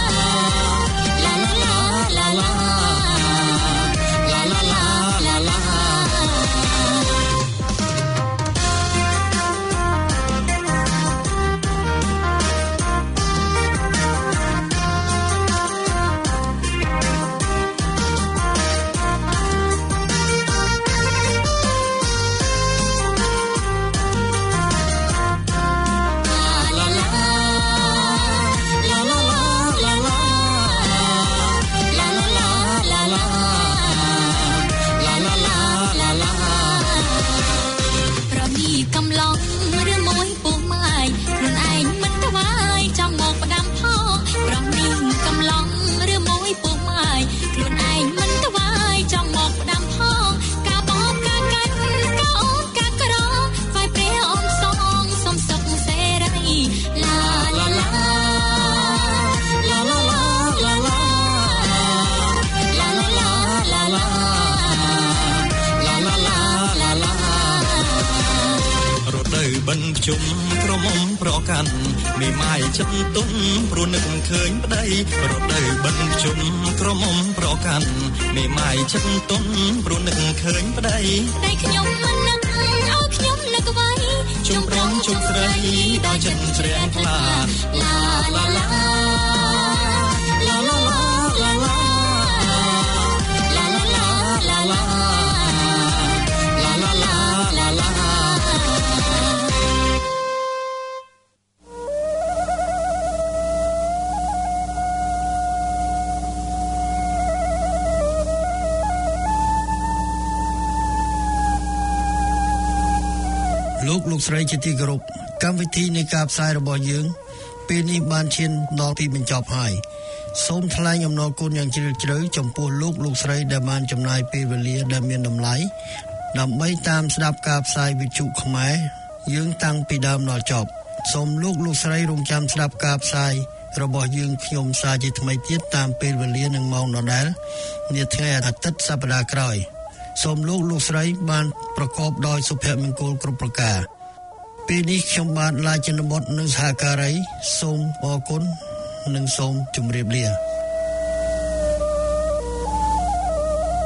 បិណ្ឌភ្ជុំក្រមុំប្រកាន់មេម៉ាយចិត្តទុនព្រោះនឹកឃើញប្តីរដូវបិណ្ឌភ្ជុំក្រមុំប្រកាន់មេម៉ាយចិត្តទុនព្រោះនឹកឃើញប្តីដៃខ្ញុំមិននឹកឲ្យខ្ញុំនឹកໄວជុំប្រងជុំស្រីដោយចិត្តជ្រះថ្លាឡាឡាឡាឡាឡាឡាឡាឡាឡាឡាឡាឡាលោកលោកស្រីជាទីគោរពកម្មវិធីនៃការផ្សាយរបស់យើងពេលនេះបានឈានដល់ទីបញ្ចប់ហើយសូមថ្លែងអំណរគុណយ៉ាងជ្រាលជ្រៅចំពោះលោកលោកស្រីដែលបានចំណាយពេលវេលាដែលមានតម្លៃដើម្បីតាមស្ដាប់ការផ្សាយវិទ្យុខ្មែរយើងតាំងពីដើមដល់ចប់សូមលោកលោកស្រីរងចាំស្ដាប់ការផ្សាយរបស់យើងខ្ញុំសារជាថ្មីទៀតតាមពេលវេលានិងម៉ោងដដែលនាថ្ងៃអាទិត្យសប្តាហ៍ក្រោយសូមលោកលោកស្រីបានប្រកបដោយសុភមង្គលគ្រប់ប្រការពេលនេះខ្ញុំបាទឡាយចិនបុត្រនិងសហការីសូមអរគុណនិងសូមជម្រាបលា